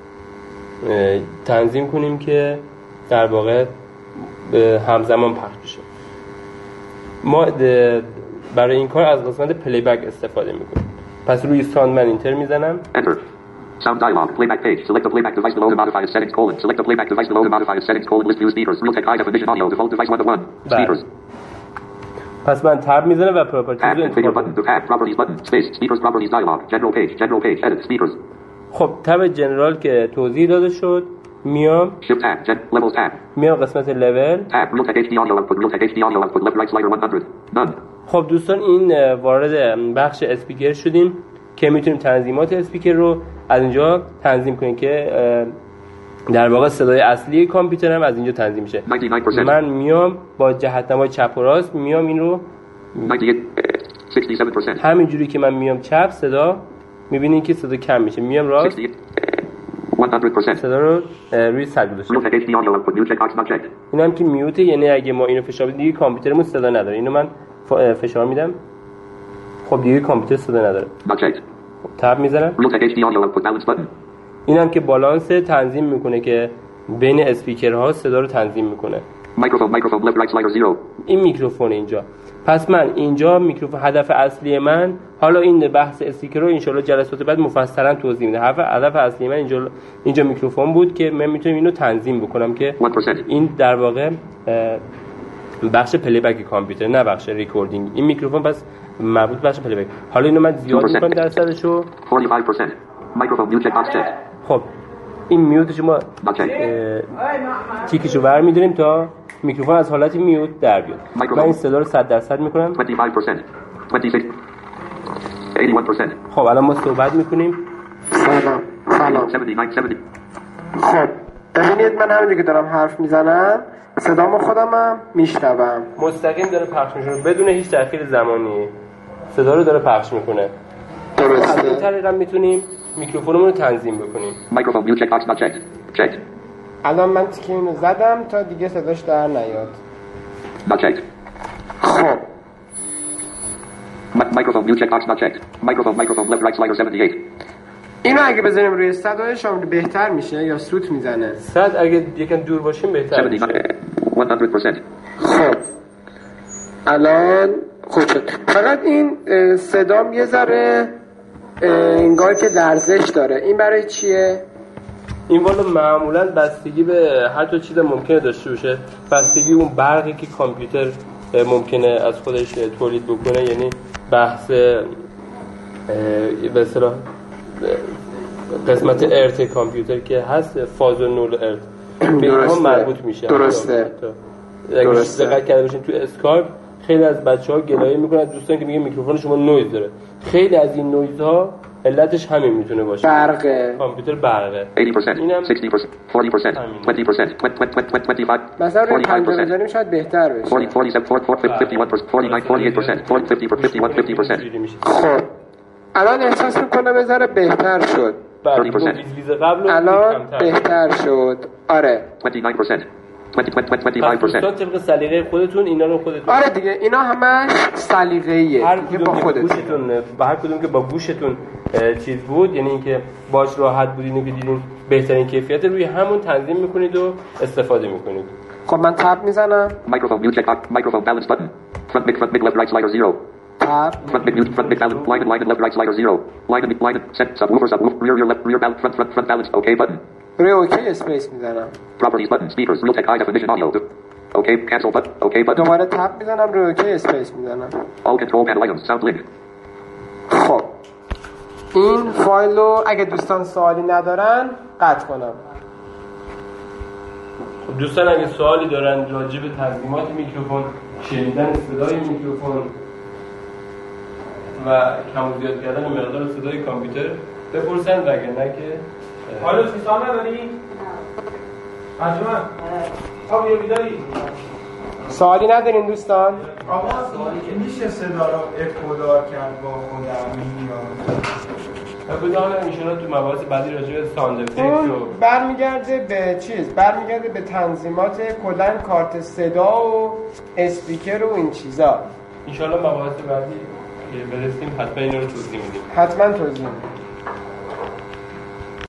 تنظیم کنیم که در واقع همزمان پخش بشه. ما برای این کار از قسمت پلی بک استفاده می‌کنیم. پس روی ساند من اینتر میزنم. Enter. Sound dialog. Playback page. Select the playback device below to modify its settings colon. Select the playback device below to modify its settings colon. List view speakers. Real tech high definition audio. Default device one to one. Speakers. پس من تب میزنم و پراپرتیز Tab. رو Configure انتخاب button. Tab. Properties button. Space. Speakers properties dialog. General page. General page. Edit. Speakers. خب تب جنرال که توضیح داده شد میام Shift tab. Gen. Levels tab. میام قسمت لول. Tab. Real tech H D audio output. Real tech H D audio output. Left right slider one hundred. None. خب دوستان این وارد بخش اسپیکر شدیم که میتونیم تنظیمات اسپیکر رو از اینجا تنظیم کنیم که در واقع صدای اصلی کامپیوتر هم از اینجا تنظیم میشه. ninety-nine percent. من میام با جهت‌نمای چپ و راست میام این رو ninety-eight. sixty-seven percent. همینجوری که من میام چپ صدا میبینین که صدا کم میشه، میام راست sixty-eight. one hundred percent. صدا رو روی صد گذاشتم. Real tech H D audio output. Mute checkbox not checked. این هم که میوته، یعنی اگه ما اینو فشار بدیم دیگه کامپیوترمون صدا نداره. اینو من فشار میدم خب دیگه کامپیوتر صدا نداره. Not checked. تب میزنم. Real tech H D audio output. Balance button. اینم که بالانس تنظیم میکنه که بین اسپیکرها صدا رو تنظیم میکنه. Microphone. Microphone. Left right slider zero. این میکروفون اینجا پس من اینجا میکروفون هدف اصلی من، حالا این بحث استیکر رو انشالله جلسات بعد مفصلا توضیح میدم. هدف اصلی من اینجا اینجا میکروفون بود که من میتونم اینو تنظیم بکنم که این در واقع بخش پلی بک کامپیوتر نه بخش ریکوردینگ. این میکروفون پس مربوط بخش پلی بک. حالا اینو من زیاد میکنم درصدشو forty-five percent. Microphone mute check box checked. خب این میوتش ما تیکشو برمی‌داریم تا میکروفون از حالت میوت در بیاد. من این صدا رو صد درصد میکنم. twenty-five percent. twenty-six. eighty-one percent. خب الان ما صحبت میکنیم. سلام سلام. seventy-nine seventy. خب ببینید من همینجوری که دارم حرف میزنم صدامو خودمم میشنوم، مستقیم داره پخش میشه بدون هیچ تأخیر زمانی. صدا رو داره پخش میکنه. درسته. از این طریق هم میتونیم میکروفونمون رو تنظیم بکنیم. Microphone mute check box not checked. Checked. الان من تیکه اینو زدم تا دیگه صداش در نیاد. Not checked. خب Mi- microphone mute check box not checked. Microphone microphone left right slider seventy-eight. اینو اگه بزنیم روی صدای شما بهتر میشه یا سوت میزنه؟ صد اگه یکم دور باشیم بهتر میشه. seventy-nine. one hundred percent. خب الان خوب شد. فقط این اه، صدام یه ذره اه، انگار که لرزش داره. این برای چیه؟ این والا معمولا بستگی به هر تا چیز ممکنه داشته باشه، بستگی اون برقی که کامپیوتر ممکنه از خودش تولید بکنه، یعنی بحث به اصطلاح قسمت ارت کامپیوتر که هست، فاز و نول ارت به اینها مربوط میشه. درسته. اگه دقت کرده باشین تو اسکایپ خیلی از بچه‌ها گلایه میکنن از دوستان که میگن میکروفون شما نویز داره. خیلی از این نویزها علتش همین میتونه باشه. برقه. کامپیوتر برقه. eighty percent. sixty percent. forty percent. twenty percent. twenty-five. مثلا روی پنجاه بزنیم شاید بهتر بشه. forty, forty-seven, fifty-one percent, forty-nine, forty-eight percent, forty, fifty, fifty-one, fifty percent. خب الان احساس میکنم یه ذره بهتر شد. الان بهتر شد. آره. twenty-nine percent. twenty, twenty-five percent. دوستان طبق سلیقه خودتون اینا رو خودتون. آره دیگه اینا همش سلیقه‌ایه. هر دیگه کدوم با که خودتون. گوشتون با هر کدوم که با گوشتون چیز بود، یعنی اینکه باش راحت بودین و که دیدین بهترین کیفیت روی همون تنظیم میکنید و استفاده میکنید. خب من تپ میزنم. Microphone mute check box. Microphone balance button. Front mic, front mic, left right slider zero. تپ. Front mic mute, front mic balance. Line and line and left right slider zero. Line and line and set subwoofer subwoofer rear rear left rear balance front front front balance. Okay button. روی اوکی اسپیس میزنم. Properties button. Speakers. Realtek high definition audio. Okay. Cancel button. Okay button. دوباره تپ میزنم روی اوکی اسپیس میزنم. All control panel items. Sound link. خب این فایل رو اگه دوستان سوالی ندارن قطع کنم. خب دوستان اگه سوالی دارن راجع به تنظیمات میکروفون، شنیدن صدای میکروفون و کم و زیاد کردن مقدار صدای کامپیوتر بپرسن، وگرنه که حالا چی سوال نداری؟ عجبا آب یه بیداری؟ سوالی ندارین دوستان؟ آقا میشه صدا رو اکودار کرد با خودم یا بگو حالا انشاءالله تو مباحث بعدی راجع به ساوند افکت اون و برمیگرده به چیز، برمیگرده به تنظیمات کلاً کارت صدا و اسپیکر و این چیزا. انشاءالله مباحث بعدی که برسیم حتما اینا رو توضیح میدیم. حتما توضیح میدیم.